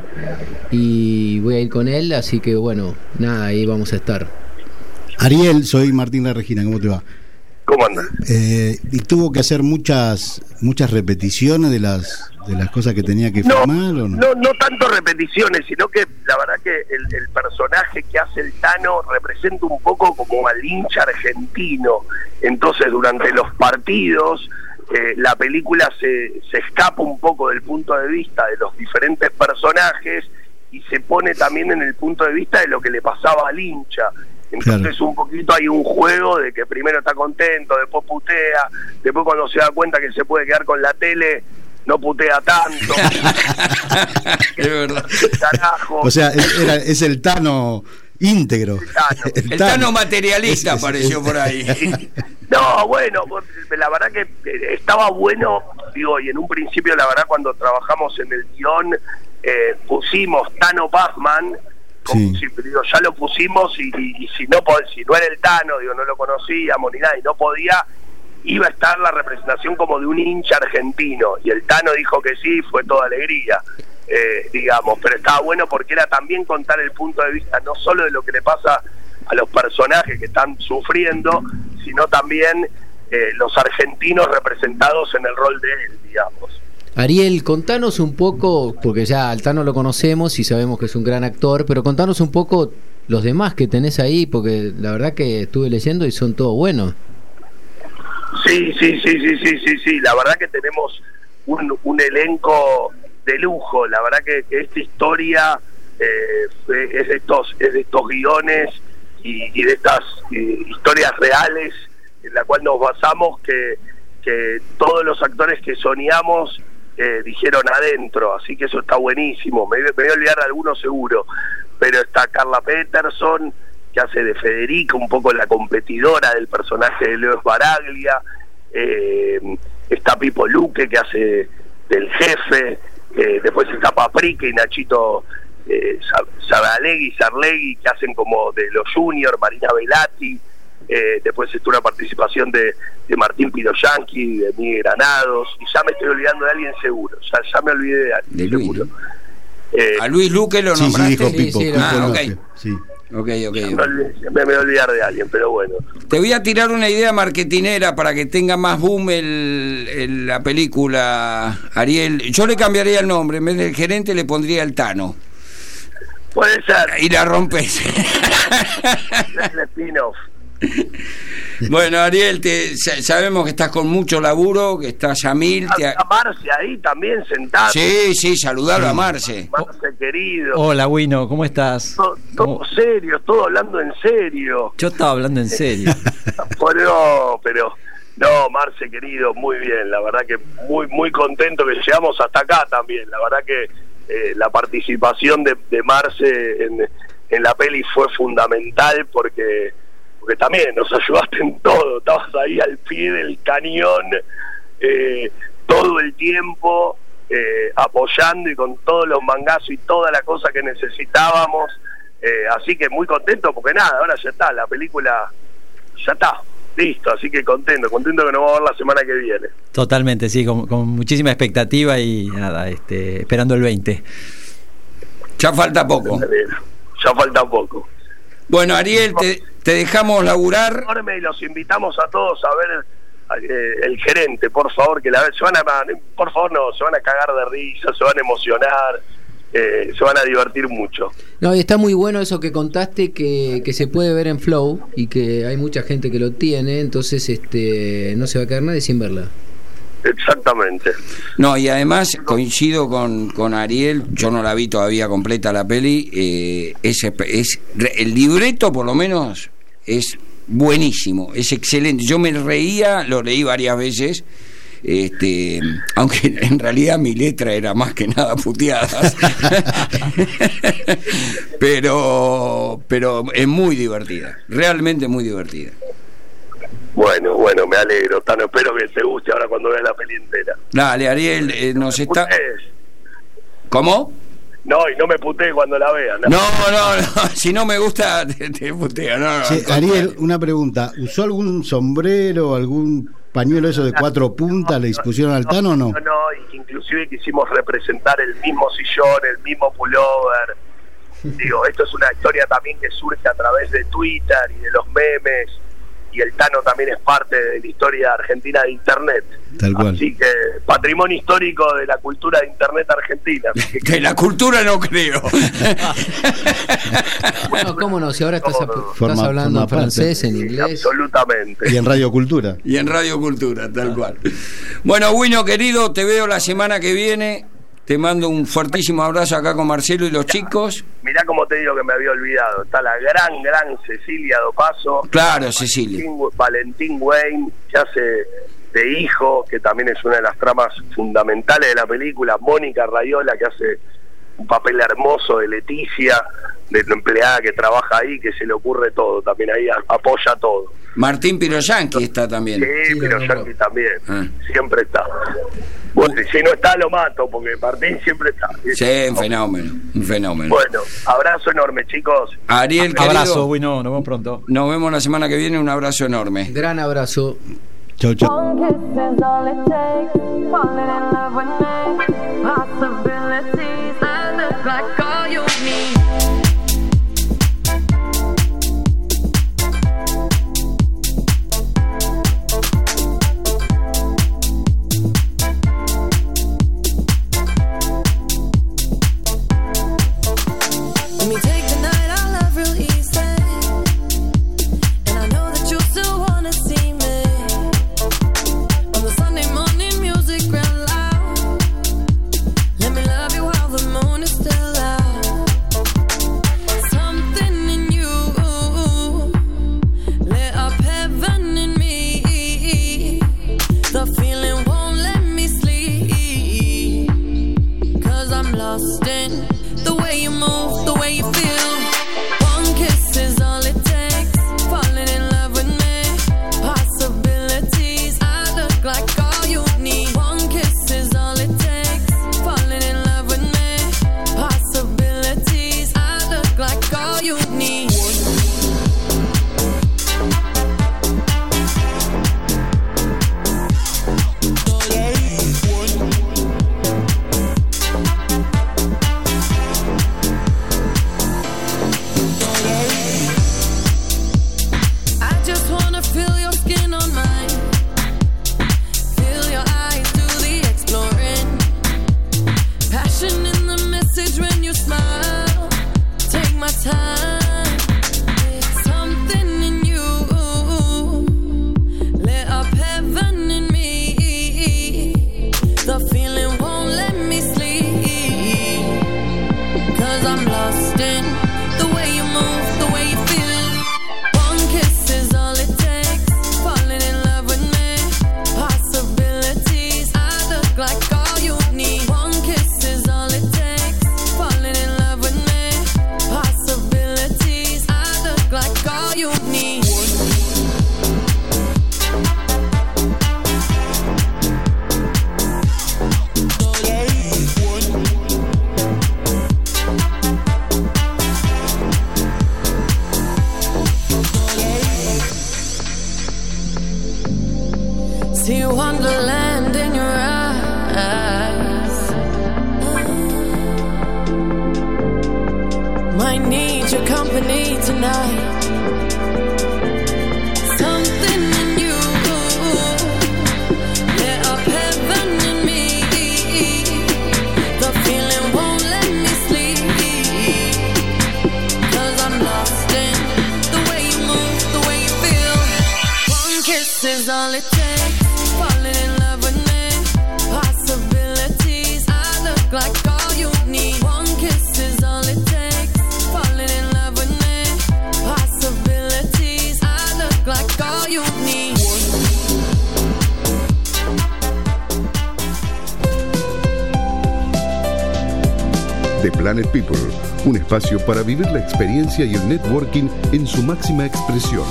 con él, así que bueno, nada, ahí vamos a estar. Ariel, soy Martín La Regina, ¿cómo te va? ¿Cómo andas? ¿Y tuvo que hacer muchas repeticiones de las cosas que tenía que filmar o no? No tanto repeticiones, sino que la verdad que el personaje que hace el Tano representa un poco como al hincha argentino. Entonces durante los partidos la película se escapa un poco del punto de vista de los diferentes personajes y se pone también en el punto de vista de lo que le pasaba al hincha. Entonces un poquito hay un juego de que primero está contento, después putea, después cuando se da cuenta que se puede quedar con la tele, no putea tanto. Es verdad. Carajo. O sea, es el Tano íntegro. El Tano materialista apareció por ahí. No, bueno, la verdad que estaba bueno, digo, y en un principio la verdad cuando trabajamos en el guión pusimos Tano Pazman. Sí. Ya lo pusimos y si no era el Tano, no lo conocíamos ni nada y no podía, iba a estar la representación como de un hincha argentino, y el Tano dijo que sí, fue toda alegría, pero estaba bueno porque era también contar el punto de vista no solo de lo que le pasa a los personajes que están sufriendo, sino también los argentinos representados en el rol de él, digamos. Ariel, contanos un poco, porque ya al Tano lo conocemos y sabemos que es un gran actor, pero contanos un poco los demás que tenés ahí, porque la verdad que estuve leyendo y son todos buenos. Sí. La verdad que tenemos un elenco de lujo. La verdad que esta historia es de estos guiones y de estas historias reales en la cual nos basamos, que todos los actores que soñamos dijeron adentro, así que eso está buenísimo. Me voy a olvidar de algunos seguro, pero está Carla Peterson, que hace de Federica, un poco la competidora del personaje de Leo Sbaraglia. Está Pipo Luque, que hace del jefe. Después está Paprika y Nachito Sarlegui, que hacen como de los juniors, Marina Velati. Después está una participación de Martín Piroyanqui, de Miguel Granados, y ya me estoy olvidando de alguien seguro, ya me olvidé de alguien seguro. ¿A Luis Luque lo nombraste? Sí, dijo Pipo. Ok. Sí. Ok. Me voy a olvidar de alguien, pero bueno. Te voy a tirar una idea marketinera para que tenga más boom la película, Ariel. Yo le cambiaría el nombre, en vez del gerente le pondría el Tano. Puede ser. Y la rompes. El spin-off. Bueno, Ariel, sabemos que estás con mucho laburo, que está Yamil. Está Marce ahí también sentado. Sí, saludalo a Marce. Marce querido. Hola, Wino, ¿cómo estás? Todo serio, todo hablando en serio. Yo estaba hablando en serio. pero no, Marce querido, muy bien. La verdad que muy contento que llegamos hasta acá también. La verdad que la participación de Marce en la peli fue fundamental porque también nos ayudaste en todo, estabas ahí al pie del cañón todo el tiempo, apoyando y con todos los mangazos y toda la cosa que necesitábamos, así que muy contento porque nada, ahora ya está, la película ya está, listo, así que contento que nos vamos a ver la semana que viene. Totalmente, sí, con muchísima expectativa y nada, esperando el 20. Ya falta poco. Bueno, Ariel, te dejamos laburar. Y los invitamos a todos a ver el gerente, por favor, que se van a cagar de risa, se van a emocionar, se van a divertir mucho. No, y está muy bueno eso que contaste, que se puede ver en Flow y que hay mucha gente que lo tiene, entonces no se va a quedar nadie sin verla. Exactamente. No, y además coincido con Ariel, yo no la vi todavía completa la peli, el libreto por lo menos es buenísimo, es excelente. Yo me reía, lo leí varias veces, aunque en realidad mi letra era más que nada puteadas. pero es muy divertida, realmente muy divertida. Bueno, me alegro, Tano, espero que te guste ahora cuando veas la peli entera. Dale, Ariel, nos está... ¿Cómo? No, y no me putees cuando la vean. No, si no me gusta, te puteo. No, sí, Ariel, una pregunta, ¿usó algún sombrero, algún pañuelo eso de 4 puntas, le dispusieron al Tano o no? No, y inclusive quisimos representar el mismo sillón, el mismo pullover. Digo, esto es una historia también que surge a través de Twitter y de los memes, y el Tano también es parte de la historia argentina de Internet. Tal cual. Así que patrimonio histórico de la cultura de Internet argentina. De la cultura no creo. Bueno, cómo no, si ahora estás hablando en francés, en inglés. Absolutamente. Y en Radio Cultura. Tal cual. Bueno, Wino querido, te veo la semana que viene. Te mando un fuertísimo abrazo acá con Marcelo y los chicos. Mirá cómo te digo que me había olvidado. Está la gran Cecilia Dopaso. Claro, Cecilia. Valentín Wayne, que hace de hijo, que también es una de las tramas fundamentales de la película. Mónica Raiola, que hace un papel hermoso de Leticia, de la empleada que trabaja ahí, que se le ocurre todo. También ahí apoya todo. Martín Piroyanqui está también. Sí, Piroyanqui también. Siempre está. Bueno, si no está lo mato, porque Martín siempre está. Sí, un fenómeno. Bueno, abrazo enorme, chicos. Ariel, querido, abrazo, bueno, nos vemos pronto. Nos vemos la semana que viene, un abrazo enorme. Gran abrazo. Chau. The feeling won't let me sleep, 'cause I'm lost in the way you move, the way you feel. One kiss is all it takes, falling in love with me. Possibilities, I look like all you need. One kiss is all it takes, falling in love with me. Possibilities, I look like all you need. See wonderland in your eyes. Might need your company tonight. Something in you lit up heaven in me. The feeling won't let me sleep, 'cause I'm lost in the way you move, the way you feel. One kiss is all it takes, falling in love with me. Possibilities, I look like all you need. One kiss is all it takes, falling in love with me. Possibilities, I look like all you need. The Planet People, un espacio para vivir la experiencia y el networking en su máxima expresión.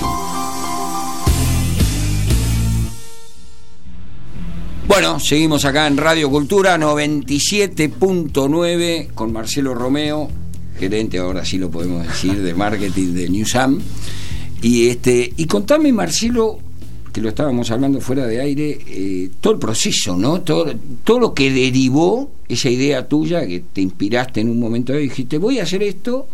Bueno, seguimos acá en Radio Cultura 97.9 con Marcelo Romeo, gerente, ahora sí lo podemos decir, de marketing de Newsam. Y contame, Marcelo, que lo estábamos hablando fuera de aire, todo el proceso, ¿no? Todo lo que derivó esa idea tuya, que te inspiraste en un momento y dijiste, voy a hacer esto,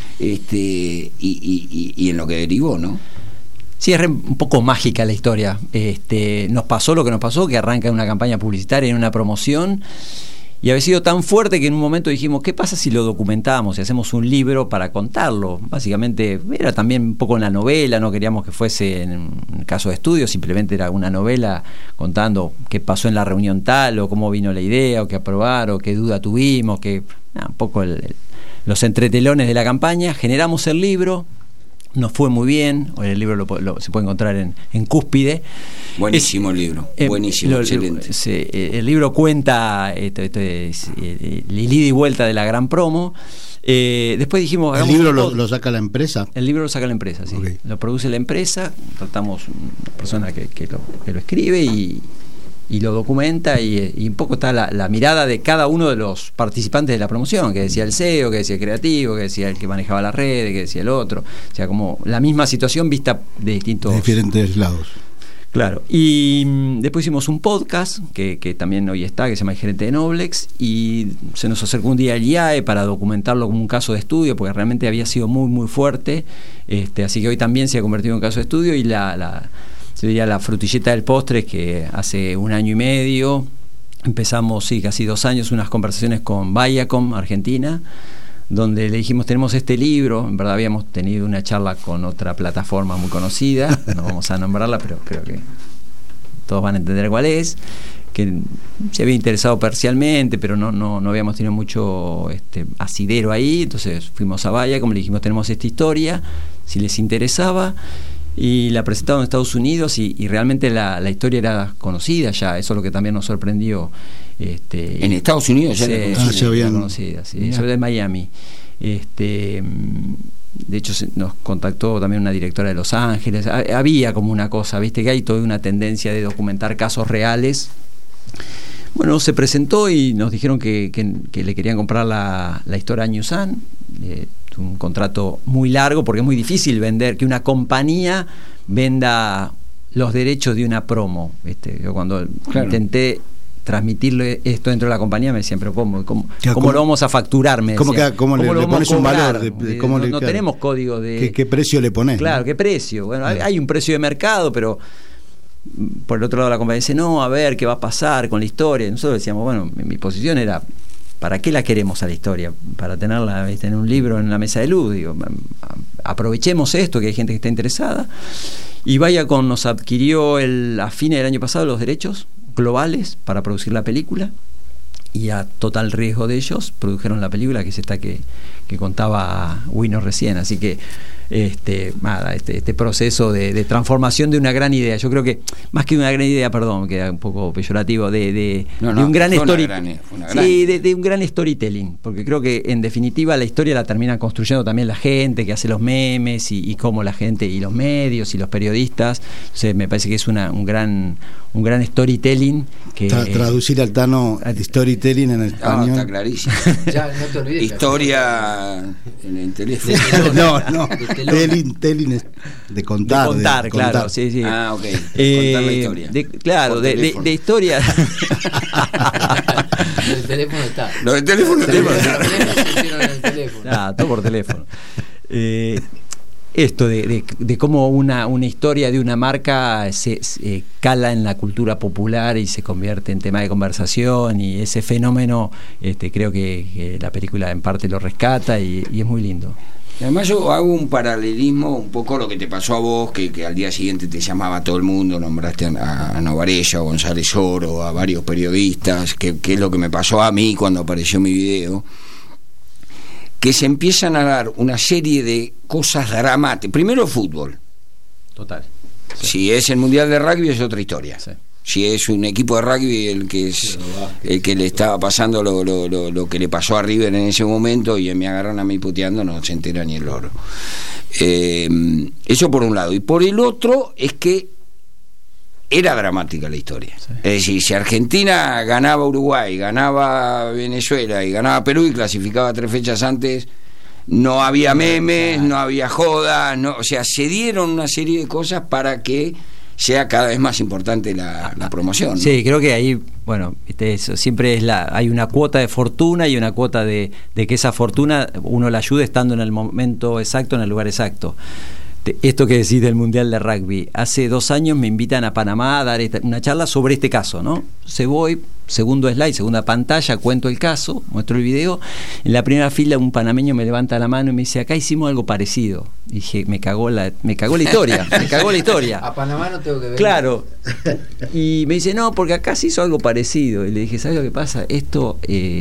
y en lo que derivó, ¿no? Sí, es un poco mágica la historia. Nos pasó lo que nos pasó, que arranca en una campaña publicitaria, en una promoción, y había sido tan fuerte que en un momento dijimos, ¿qué pasa si lo documentamos y hacemos un libro para contarlo? Básicamente era también un poco una novela, no queríamos que fuese en un caso de estudio, simplemente era una novela contando qué pasó en la reunión tal, o cómo vino la idea, o qué aprobar, o qué duda tuvimos, un poco los entretelones de la campaña. Generamos el libro. Nos fue muy bien. Hoy el libro se puede encontrar en Cúspide. Buenísimo el libro, buenísimo, excelente. El libro cuenta el ida y vuelta de la gran promo. Después dijimos... ¿El libro lo saca la empresa? El libro lo saca la empresa, sí. Okay. Lo produce la empresa, tratamos una persona que lo escribe y lo documenta, y un poco está la mirada de cada uno de los participantes de la promoción, que decía el CEO, que decía el creativo, que decía el que manejaba las redes, que decía el otro, o sea, como la misma situación vista de diferentes lados. Claro, y después hicimos un podcast que también hoy está, que se llama El Gerente de Noblex, y se nos acercó un día el IAE para documentarlo como un caso de estudio, porque realmente había sido muy muy fuerte, así que hoy también se ha convertido en un caso de estudio, y yo diría la frutilleta del postre es que hace 1 año y medio empezamos, casi 2 años, unas conversaciones con Viacom Argentina, donde le dijimos, tenemos este libro. En verdad habíamos tenido una charla con otra plataforma muy conocida, no vamos a nombrarla, pero creo que todos van a entender cuál es, que se había interesado parcialmente, pero no habíamos tenido mucho asidero ahí. Entonces fuimos a Viacom, le dijimos, tenemos esta historia, si les interesaba. Y la presentaron en Estados Unidos y realmente la historia era conocida ya. Eso es lo que también nos sorprendió. En Estados Unidos ya era conocida, sí. Yo de Miami. De hecho nos contactó también una directora de Los Ángeles. Había como una cosa, viste, que hay toda una tendencia de documentar casos reales. Bueno, se presentó y nos dijeron que le querían comprar la historia a Newsan. Un contrato muy largo, porque es muy difícil vender, que una compañía venda los derechos de una promo. Yo cuando intenté transmitirle esto dentro de la compañía me decían, pero ¿cómo lo vamos a facturar? ¿Cómo le pones un valor? No tenemos código de... ¿Qué precio le pones? Claro, ¿qué precio? Bueno, hay un precio de mercado, pero por el otro lado la compañía dice, no, a ver qué va a pasar con la historia. Y nosotros decíamos, bueno, mi posición era, ¿para qué la queremos a la historia? Para tenerla en un libro en la mesa de luz. Digo, aprovechemos esto, que hay gente que está interesada. Y Viacom nos adquirió a fines del año pasado los derechos globales para producir la película, y a total riesgo de ellos produjeron la película, que es esta que contaba Wino recién. Así que este proceso de transformación de una gran idea, yo creo que más que una gran idea, perdón, queda un poco peyorativo, de un gran storytelling, de un gran storytelling, porque creo que en definitiva la historia la terminan construyendo también la gente que hace los memes y cómo la gente y los medios y los periodistas. Entonces me parece que es un gran storytelling que traducir al Tano storytelling en español. Está clarísimo. Ya, no te olvides. Historia en el teléfono. No. Telling es de contar. De claro, sí. Ah, ok. Contar la historia. De historia. Lo del teléfono está. Lo del teléfono todo por teléfono. Esto de cómo una historia de una marca se cala en la cultura popular y se convierte en tema de conversación, y ese fenómeno creo que la película en parte lo rescata y es muy lindo. Además yo hago un paralelismo un poco lo que te pasó a vos, que al día siguiente te llamaba todo el mundo, nombraste a Novarella, a González Oro, a varios periodistas, que es lo que me pasó a mí cuando apareció mi video, que se empiezan a dar una serie de cosas dramáticas. Primero fútbol. Total. Sí. Si es el Mundial de Rugby es otra historia. Sí. Si es un equipo de rugby el que le estaba pasando lo que le pasó a River en ese momento, y me agarran a mí puteando, no se entera ni el loro. Eso por un lado. Y por el otro es que era dramática la historia. Sí. Es decir, si Argentina ganaba Uruguay, ganaba Venezuela y ganaba Perú y clasificaba 3 fechas antes, no había memes, no había jodas, o sea, se dieron una serie de cosas para que sea cada vez más importante la promoción, ¿no? Sí, creo que ahí, bueno, eso siempre hay una cuota de fortuna y una cuota de que esa fortuna uno la ayude estando en el momento exacto, en el lugar exacto. Esto que decís del Mundial de Rugby, hace 2 años me invitan a Panamá a dar una charla sobre este caso, ¿no? Voy, segundo slide, segunda pantalla, cuento el caso, muestro el video. En la primera fila un panameño me levanta la mano y me dice, acá hicimos algo parecido. Y dije, me cagó la historia, me cagó la historia. A Panamá no tengo que ver. Claro. Y me dice, no, porque acá se hizo algo parecido. Y le dije, ¿sabes lo que pasa? Esto,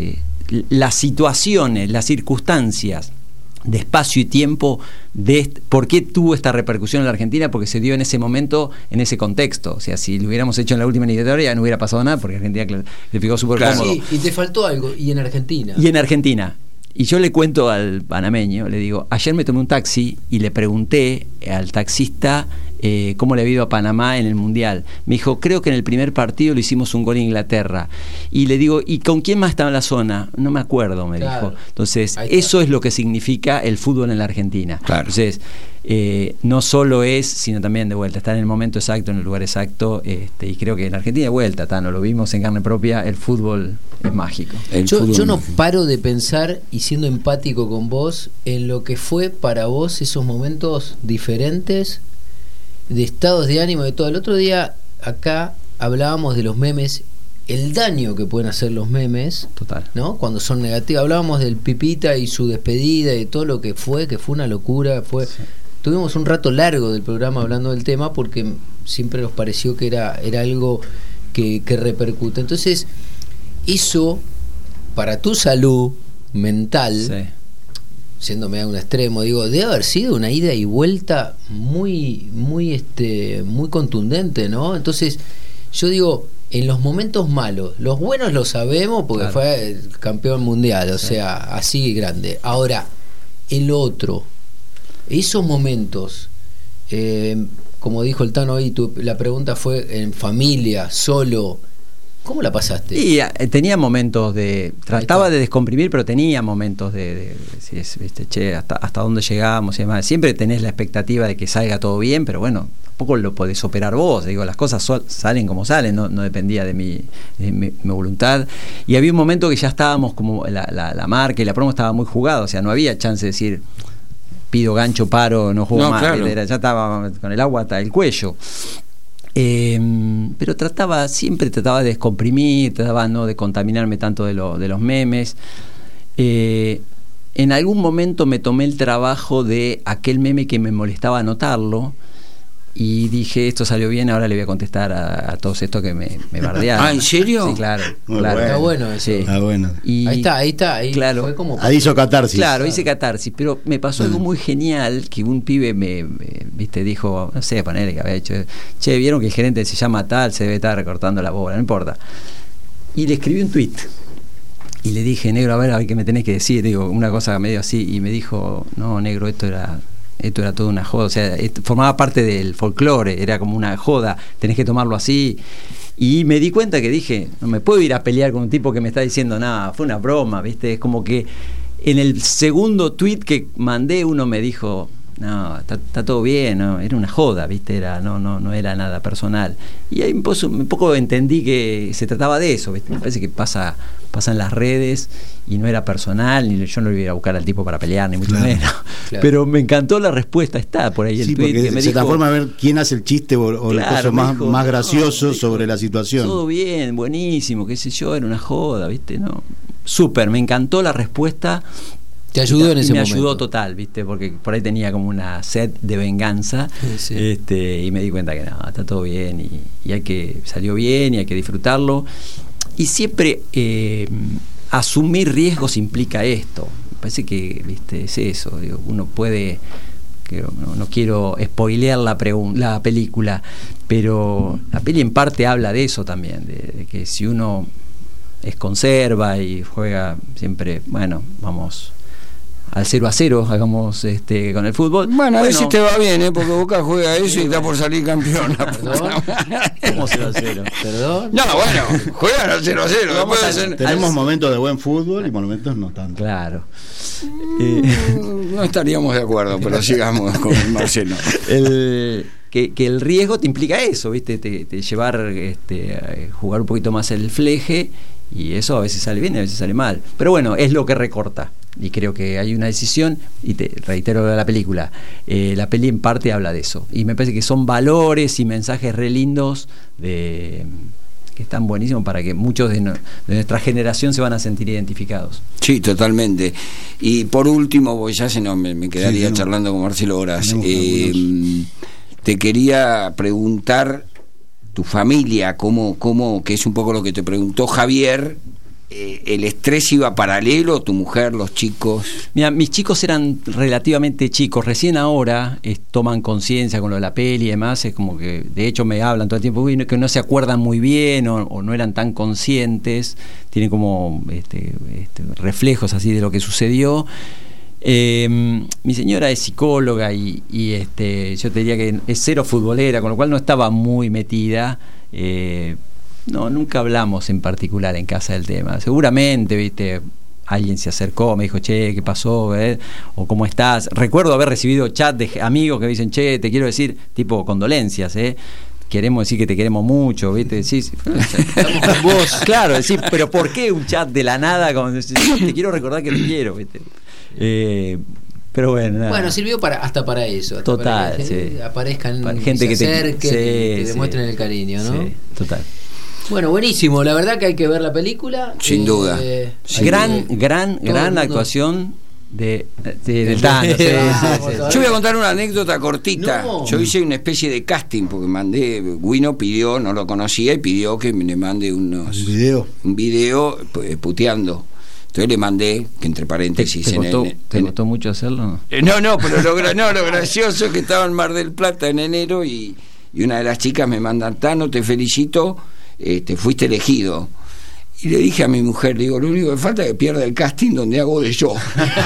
las situaciones, las circunstancias de espacio y tiempo, ¿por qué tuvo esta repercusión en la Argentina? Porque se dio en ese momento, en ese contexto. O sea, si lo hubiéramos hecho en la última eliminatoria no hubiera pasado nada, porque Argentina clasificó súper cómodo. Sí, y te faltó algo, y en Argentina. Y yo le cuento al panameño, le digo, ayer me tomé un taxi y le pregunté al taxista cómo le había ido a Panamá en el Mundial. Me dijo, creo que en el primer partido le hicimos un gol a Inglaterra. Y le digo, ¿y con quién más estaba en la zona? No me acuerdo, me dijo. Entonces, eso es lo que significa el fútbol en la Argentina. Claro. Entonces, no solo es, sino también de vuelta, estar en el momento exacto, en el lugar exacto, y creo que en Argentina de vuelta, Tano, lo vimos en carne propia, el fútbol es mágico. Yo no paro de pensar, y siendo empático con vos, en lo que fue para vos esos momentos diferentes de estados de ánimo, de todo. El otro día acá hablábamos de los memes, el daño que pueden hacer los memes. Total. ¿No? Cuando son negativos. Hablábamos del Pipita y su despedida y todo lo que fue una locura. Sí. Tuvimos un rato largo del programa hablando del tema porque siempre nos pareció que era algo que repercute. Entonces, eso, para tu salud mental, yéndome a un extremo, digo, debe haber sido una ida y vuelta muy muy contundente, ¿no? Entonces, yo digo, en los momentos malos, los buenos los sabemos porque fue el campeón mundial, o sea, así grande. Ahora, el otro, esos momentos, como dijo el Tano ahí, la pregunta fue en familia, solo. ¿Cómo la pasaste? Y tenía momentos trataba de descomprimir, pero tenía momentos de che, hasta dónde llegamos y demás. Siempre tenés la expectativa de que salga todo bien, pero bueno, tampoco lo podés operar vos. Digo, las cosas salen como salen, no dependía de mi voluntad. Y había un momento que ya estábamos como la marca y la promo estaba muy jugada, o sea, no había chance de decir pido gancho, paro, no juego más. Claro. Ya estaba con el agua hasta el cuello. Pero siempre trataba de descomprimir, trataba no de contaminarme tanto de los memes. En algún momento me tomé el trabajo de aquel meme que me molestaba anotarlo y dije, esto salió bien, ahora le voy a contestar a todos estos que me bardearon. ¿En serio? Sí, claro. Bueno. Está bueno eso. Sí. Bueno. Y ahí está. Claro. Fue como ahí hizo catarsis. Claro, hice catarsis, pero me pasó algo muy genial, que un pibe me dijo, no sé, ponele que había hecho, che, vieron que el gerente se llama tal, se debe estar recortando la bola, no importa. Y le escribí un tweet y le dije, negro, a ver qué me tenés que decir, digo, una cosa medio así, y me dijo, no, negro, esto era toda una joda, o sea, formaba parte del folclore, era como una joda, tenés que tomarlo así. Y me di cuenta que dije, no me puedo ir a pelear con un tipo que me está diciendo nada, fue una broma, ¿viste? Es como que en el segundo tweet que mandé, uno me dijo, no, está todo bien, ¿no? Era una joda, ¿viste? No era nada personal. Y ahí un poco entendí que se trataba de eso, ¿viste? Me parece que pasa en las redes y no era personal, ni yo no le iba a buscar al tipo para pelear, ni mucho menos. Claro. Pero me encantó la respuesta, está por ahí el tweet que me se dijo, transforma a ver quién hace el chiste o el caso más gracioso sobre la situación. Todo bien, buenísimo, qué sé yo, era una joda, ¿viste? No, súper, me encantó la respuesta. Te ayudó en ese momento. Me ayudó total, ¿viste? Porque por ahí tenía como una sed de venganza. Sí. Y me di cuenta que no, está todo bien y salió bien y hay que disfrutarlo. Y siempre asumir riesgos implica esto. Me parece que, ¿viste? Es eso. Digo, uno puede, no quiero spoilear la película, pero la peli en parte habla de eso también, de que si uno es conserva y juega siempre, bueno, vamos al 0-0, hagamos con el fútbol. Bueno, a ver si te va bien, porque Boca juega eso y está por salir campeón. ¿Perdón? ¿Cómo 0-0? ¿Perdón? No, bueno, juegan al 0-0. Tenemos momentos de buen fútbol y momentos no tanto. Claro. No estaríamos de acuerdo, pero sigamos con Marcelo. Que el riesgo te implica eso, ¿viste? Te llevar a jugar un poquito más el fleje, y eso a veces sale bien y a veces sale mal. Pero bueno, es lo que recorta. Y creo que hay una decisión, y te reitero de la película, la peli en parte habla de eso. Y me parece que son valores y mensajes re lindos que están buenísimos para que muchos de nuestra generación se van a sentir identificados. Sí, totalmente. Y por último, porque ya me quedaría charlando con Marcelo horas, te quería preguntar, tu familia, cómo, que es un poco lo que te preguntó Javier, ¿el estrés iba paralelo? ¿Tu mujer, los chicos? Mira, mis chicos eran relativamente chicos, recién ahora toman conciencia con lo de la peli y demás, es como que de hecho me hablan todo el tiempo que no se acuerdan muy bien o no eran tan conscientes, tienen como reflejos así de lo que sucedió. Mi señora es psicóloga y yo te diría que es cero futbolera, con lo cual no estaba muy metida. No, nunca hablamos en particular en casa del tema. Seguramente, ¿viste? Alguien se acercó, me dijo, che, ¿qué pasó? O ¿cómo estás? Recuerdo haber recibido chat de amigos que me dicen, che, te quiero decir, tipo condolencias, queremos decir que te queremos mucho, ¿viste? Decís, estamos con vos. Claro, decís, pero ¿por qué un chat de la nada? Te quiero recordar que te quiero, ¿viste? Pero bueno, nada. Bueno, sirvió hasta para eso. Hasta total, para que aparezcan, para gente que se acerquen, que sí, demuestren el cariño, ¿no? Sí, total. Bueno, buenísimo. La verdad que hay que ver la película. Sin duda. Gran actuación del Tano. Yo voy a contar una anécdota cortita. No. Yo hice una especie de casting porque Guino pidió, no lo conocía, y pidió que me le mande un video puteando. Entonces le mandé, que entre paréntesis... ¿Te costó mucho hacerlo? No, pero lo gracioso es que estaba en Mar del Plata en enero y una de las chicas me manda: Tano, te felicito, fuiste elegido. Y le dije a mi mujer, digo, lo único que falta es que pierda el casting donde hago de yo.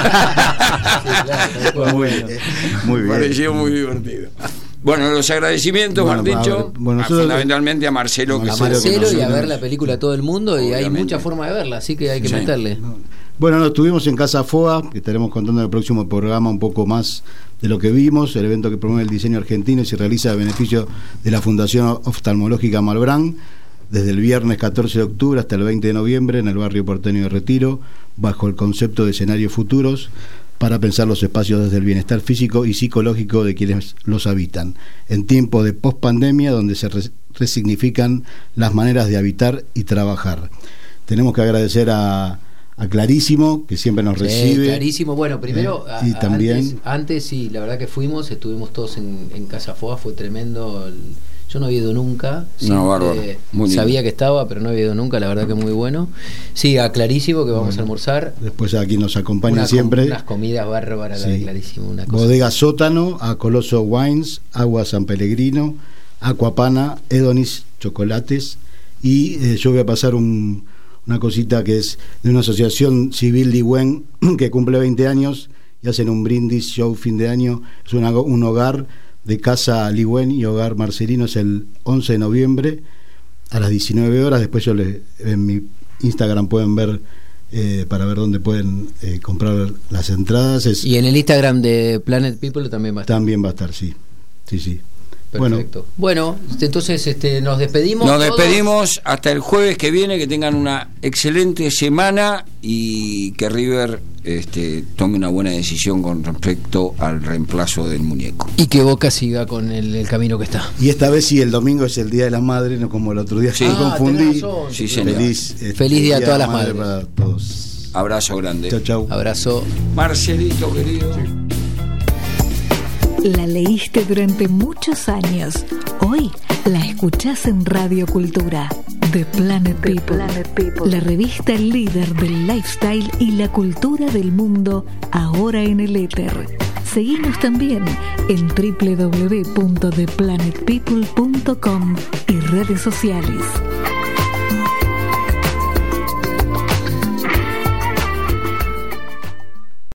Muy bien. Me pareció muy divertido. Bueno, los agradecimientos, Marticho, fundamentalmente a Marcelo. A Marcelo y a ver la película a todo el mundo, obviamente. Y hay muchas formas de verla, así que hay que meterle. Bueno, estuvimos en Casa FOA, que estaremos contando en el próximo programa un poco más de lo que vimos, el evento que promueve el diseño argentino y se realiza a beneficio de la Fundación Oftalmológica Malbrán, desde el viernes 14 de octubre hasta el 20 de noviembre en el barrio porteño de Retiro, bajo el concepto de escenarios futuros, para pensar los espacios desde el bienestar físico y psicológico de quienes los habitan, en tiempos de post-pandemia donde se resignifican las maneras de habitar y trabajar. Tenemos que agradecer a Clarísimo, que siempre nos recibe. Clarísimo. Bueno, primero, y también antes sí, la verdad que estuvimos todos en Casa FOA, fue tremendo. Yo no había ido nunca. Bárbaro. Sabía que estaba, pero no había ido nunca, la verdad que muy bueno. Sí, a Clarísimo, que vamos a almorzar. Después a quien nos acompaña siempre. Unas comidas bárbaras, la de Clarísimo. Una cosa. Bodega Sótano, a Coloso Wines, Agua San Pellegrino, Aquapana, Edonis Chocolates. Y yo voy a pasar una cosita que es de una asociación civil Ligüen que cumple 20 años y hacen un brindis show fin de año. Es un hogar de Casa Ligüen y Hogar Marcelino, es el 11 de noviembre a las 19 horas. Después en mi Instagram pueden ver para ver dónde pueden comprar las entradas. Y en el Instagram de Planet People también va a estar. También va a estar, sí. Perfecto. Bueno, entonces nos despedimos. Nos despedimos hasta el jueves que viene. Que tengan una excelente semana y que River tome una buena decisión con respecto al reemplazo del muñeco. Y que Boca siga con el camino que está. Y esta vez sí, el domingo es el Día de las Madres, no como el otro día. Me confundí. Sí, señor. Feliz día a todas las madres. Para todos. Abrazo grande. Chau. Abrazo. Marcelito, querido. La leíste durante muchos años. Hoy la escuchás en Radio Cultura. The Planet People. La revista líder del lifestyle y la cultura del mundo, ahora en el éter. Seguinos también en www.theplanetpeople.com y redes sociales.